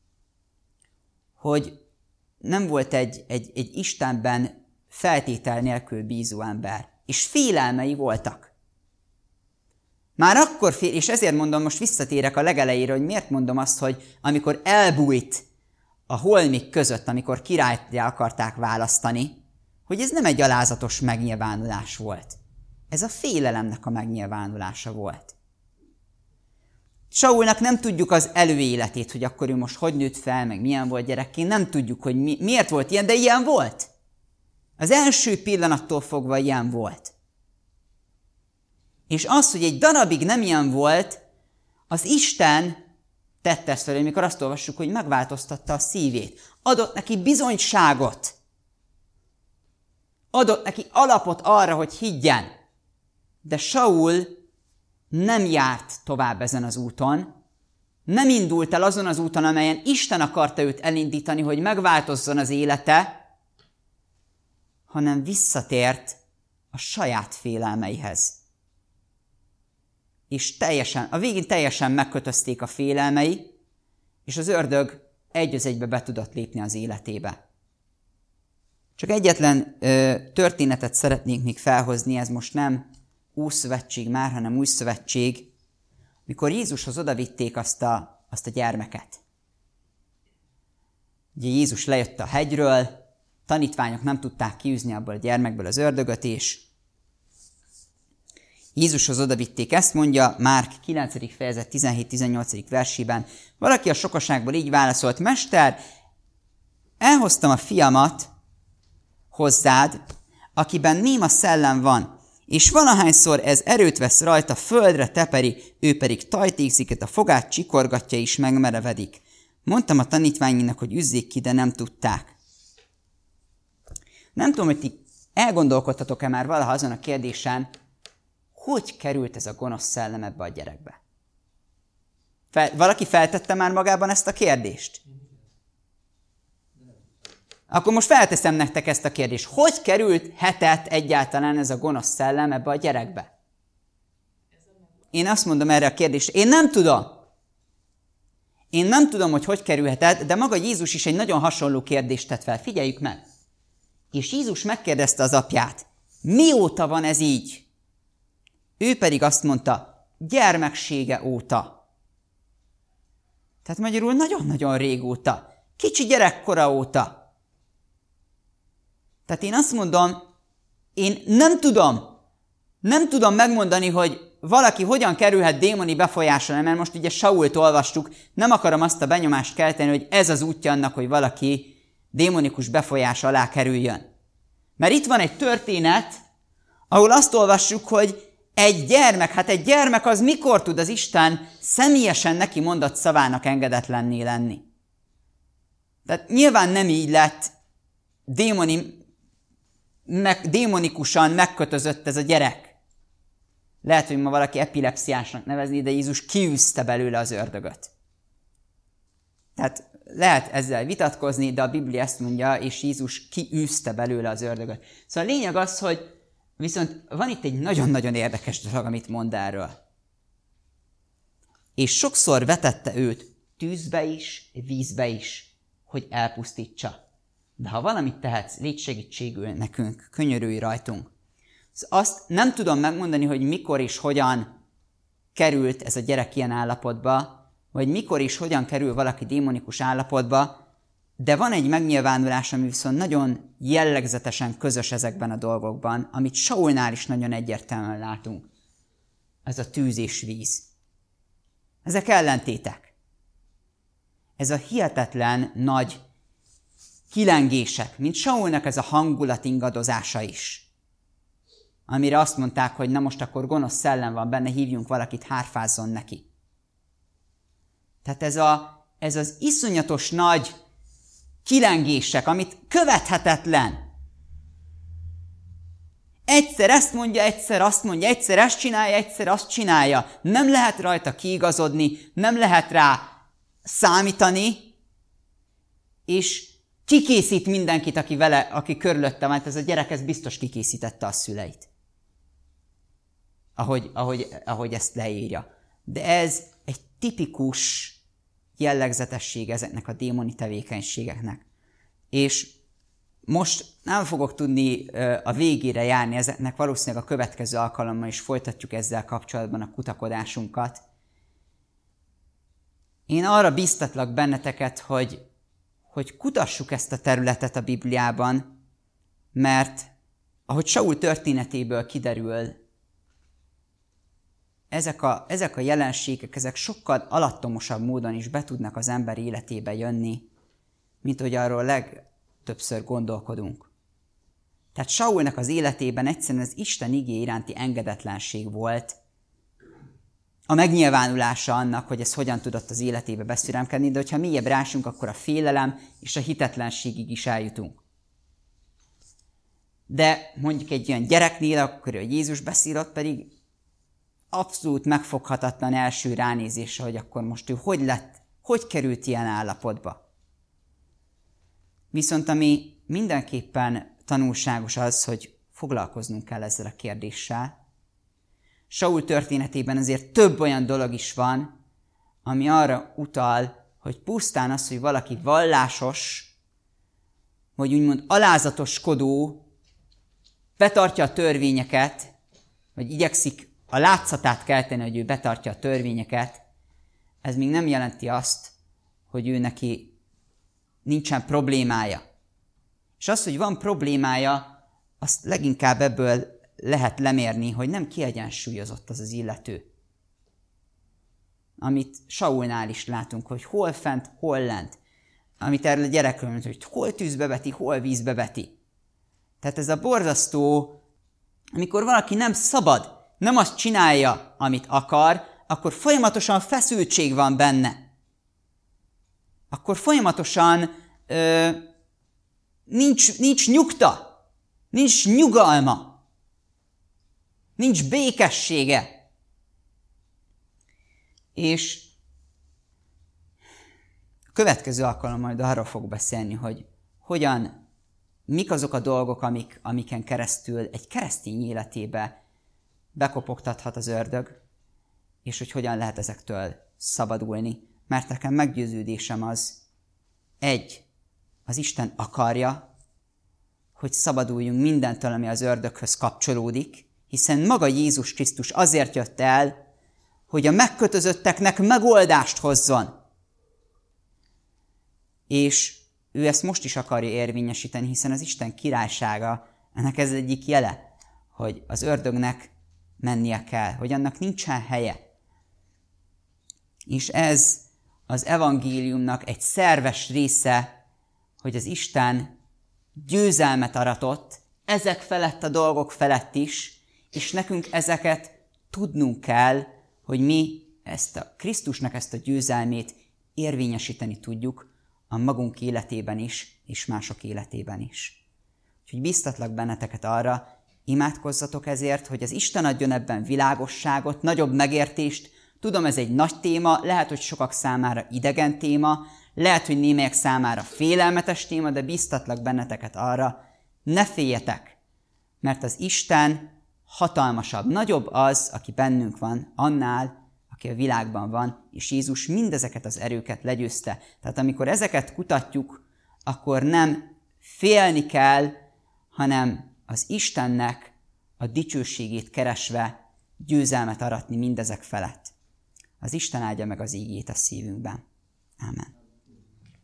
hogy nem volt egy Istenben feltétel nélkül bízó ember, és félelmei voltak. Már akkor és ezért mondom, most visszatérek a legelejére, hogy miért mondom azt, hogy amikor elbújt a holmik között, amikor királlyá akarták választani, hogy ez nem egy alázatos megnyilvánulás volt. Ez a félelemnek a megnyilvánulása volt. Saulnak nem tudjuk az előéletét, hogy akkor ő most hogy nőtt fel, meg milyen volt gyerekként, nem tudjuk, hogy miért volt ilyen, de ilyen volt. Az első pillanattól fogva ilyen volt. És az, hogy egy darabig nem ilyen volt, az Isten tette ezt fel, amikor azt olvassuk, hogy megváltoztatta a szívét. Adott neki bizonyságot. Adott neki alapot arra, hogy higgyen. De Saul nem járt tovább ezen az úton, nem indult el azon az úton, amelyen Isten akarta őt elindítani, hogy megváltozzon az élete, hanem visszatért a saját félelmeihez. És a végén teljesen megkötözték a félelmei, és az ördög egy az egybe be tudott lépni az életébe. Csak egyetlen történetet szeretnék még felhozni, ez most nem Ószövetség már, hanem Új Szövetség, mikor Jézushoz odavitték azt a gyermeket. Ugye Jézus lejött a hegyről, tanítványok nem tudták kiűzni abból a gyermekből az ördögöt, és Jézushoz odavitték, ezt mondja Márk 9. fejezet 17-18. versében. Valaki a sokaságból így válaszolt: Mester, elhoztam a fiamat hozzád, akiben néma szellem van, és valahányszor ez erőt vesz rajta, földre teperi, ő pedig tajtékszik, a fogát csikorgatja és megmerevedik. Mondtam a tanítványainak, hogy üzzék ki, de nem tudták. Nem tudom, hogy ti elgondolkodtatok-e már valaha azon a kérdésen, hogy került ez a gonosz szellem ebbe a gyerekbe? Valaki feltette már magában ezt a kérdést? Akkor most felteszem nektek ezt a kérdést. Hogy kerülhetett egyáltalán ez a gonosz szellem ebbe a gyerekbe? Én azt mondom erre a kérdésre, én nem tudom. Én nem tudom, hogy kerülhetett, de maga Jézus is egy nagyon hasonló kérdést tett fel. Figyeljük meg. És Jézus megkérdezte az apját, mióta van ez így? Ő pedig azt mondta, gyermeksége óta. Tehát magyarul nagyon-nagyon régóta. Kicsi gyerekkora óta. Tehát én azt mondom, én nem tudom megmondani, hogy valaki hogyan kerülhet démoni befolyásra, mert most ugye Sault olvastuk, nem akarom azt a benyomást kelteni, hogy ez az útja annak, hogy valaki démonikus befolyás alá kerüljön. Mert itt van egy történet, ahol azt olvassuk, hogy egy gyermek az mikor tud az Isten személyesen neki mondott szavának engedetlenné lenni? Tehát nyilván nem így lett démonikusan megkötözött ez a gyerek. Lehet, hogy ma valaki epilepsziásnak nevezni, de Jézus kiűzte belőle az ördögöt. Tehát lehet ezzel vitatkozni, de a Biblia ezt mondja, és Jézus kiűzte belőle az ördögöt. Szóval a lényeg az, hogy viszont van itt egy nagyon-nagyon érdekes dolog, amit mond erről. És sokszor vetette őt tűzbe is, vízbe is, hogy elpusztítsa. De ha valamit tehetsz, légy segítségül nekünk, könyörülj rajtunk. Azt nem tudom megmondani, hogy mikor és hogyan került ez a gyerek ilyen állapotba, vagy mikor és hogyan kerül valaki démonikus állapotba, de van egy megnyilvánulás, ami viszont nagyon jellegzetesen közös ezekben a dolgokban, amit Saulnál is nagyon egyértelműen látunk. Ez a tűz és víz. Ezek ellentétek. Ez a hihetetlen nagy kilengések, mint Saulnak ez a hangulat ingadozása is. Amire azt mondták, hogy na most akkor gonosz szellem van benne, hívjunk valakit, hárfázzon neki. Tehát ez az iszonyatos nagy kilengések, amit követhetetlen. Egyszer ezt mondja, egyszer azt mondja, egyszer ezt csinálja, egyszer azt csinálja. Nem lehet rajta kiigazodni, nem lehet rá számítani, és kikészít mindenkit, aki körülötte van. Ez a gyerek, ez biztos kikészítette a szüleit. Ahogy ezt leírja. De ez egy tipikus jellegzetesség ezeknek a démoni tevékenységeknek. És most nem fogok tudni a végére járni ezeknek, valószínűleg a következő alkalommal is folytatjuk ezzel kapcsolatban a kutakodásunkat. Én arra bíztatlak benneteket, hogy kutassuk ezt a területet a Bibliában, mert ahogy Saul történetéből kiderül, ezek a jelenségek, ezek sokkal alattomosabb módon is be tudnak az ember életébe jönni, mint hogy arról legtöbbször gondolkodunk. Tehát Saulnak az életében egyszerűen az Isten igé iránti engedetlenség volt a megnyilvánulása annak, hogy ez hogyan tudott az életébe beszüremkedni, de hogyha mélyebb rásunk, akkor a félelem és a hitetlenségig is eljutunk. De mondjuk egy olyan gyereknél, akkor Jézus beszél, ott pedig abszolút megfoghatatlan első ránézésre, hogy akkor most ő hogy lett, hogy került ilyen állapotba. Viszont ami mindenképpen tanulságos az, hogy foglalkoznunk kell ezzel a kérdéssel. Saul történetében azért több olyan dolog is van, ami arra utal, hogy pusztán az, hogy valaki vallásos, vagy úgymond alázatoskodó, betartja a törvényeket, vagy igyekszik a látszatát kelteni, hogy ő betartja a törvényeket, ez még nem jelenti azt, hogy ő neki nincsen problémája. És az, hogy van problémája, azt leginkább ebből lehet lemérni, hogy nem kiegyensúlyozott az illető. Amit Saulnál is látunk, hogy hol fent, hol lent. Amit erről a gyerekről mondta, hogy hol tűzbe veti, hol vízbe veti. Tehát ez a borzasztó, amikor valaki nem szabad, nem azt csinálja, amit akar, akkor folyamatosan feszültség van benne. Akkor folyamatosan nincs nyugta, nincs nyugalma, nincs békessége. És a következő alkalommal majd arról fog beszélni, hogy mik azok a dolgok, amiken keresztül egy keresztény életébe bekopogtathat az ördög, és hogy hogyan lehet ezektől szabadulni. Mert nekem meggyőződésem az, az Isten akarja, hogy szabaduljunk mindentől, ami az ördöghöz kapcsolódik, hiszen maga Jézus Krisztus azért jött el, hogy a megkötözötteknek megoldást hozzon. És ő ezt most is akarja érvényesíteni, hiszen az Isten királysága, ennek ez egyik jele, hogy az ördögnek mennie kell, hogy annak nincsen helye. És ez az evangéliumnak egy szerves része, hogy az Isten győzelmet aratott ezek felett a dolgok felett is, és nekünk ezeket tudnunk kell, hogy mi Krisztusnak ezt a győzelmét érvényesíteni tudjuk a magunk életében is, és mások életében is. Úgyhogy biztatlak benneteket arra, imádkozzatok ezért, hogy az Isten adjon ebben világosságot, nagyobb megértést. Tudom, ez egy nagy téma, lehet, hogy sokak számára idegen téma, lehet, hogy némelyek számára félelmetes téma, de biztatlak benneteket arra, ne féljetek, mert az Isten hatalmasabb, nagyobb az, aki bennünk van, annál, aki a világban van, és Jézus mindezeket az erőket legyőzte. Tehát amikor ezeket kutatjuk, akkor nem félni kell, hanem az Istennek a dicsőségét keresve győzelmet aratni mindezek felett. Az Isten áldja meg az ígét a szívünkben. Ámen.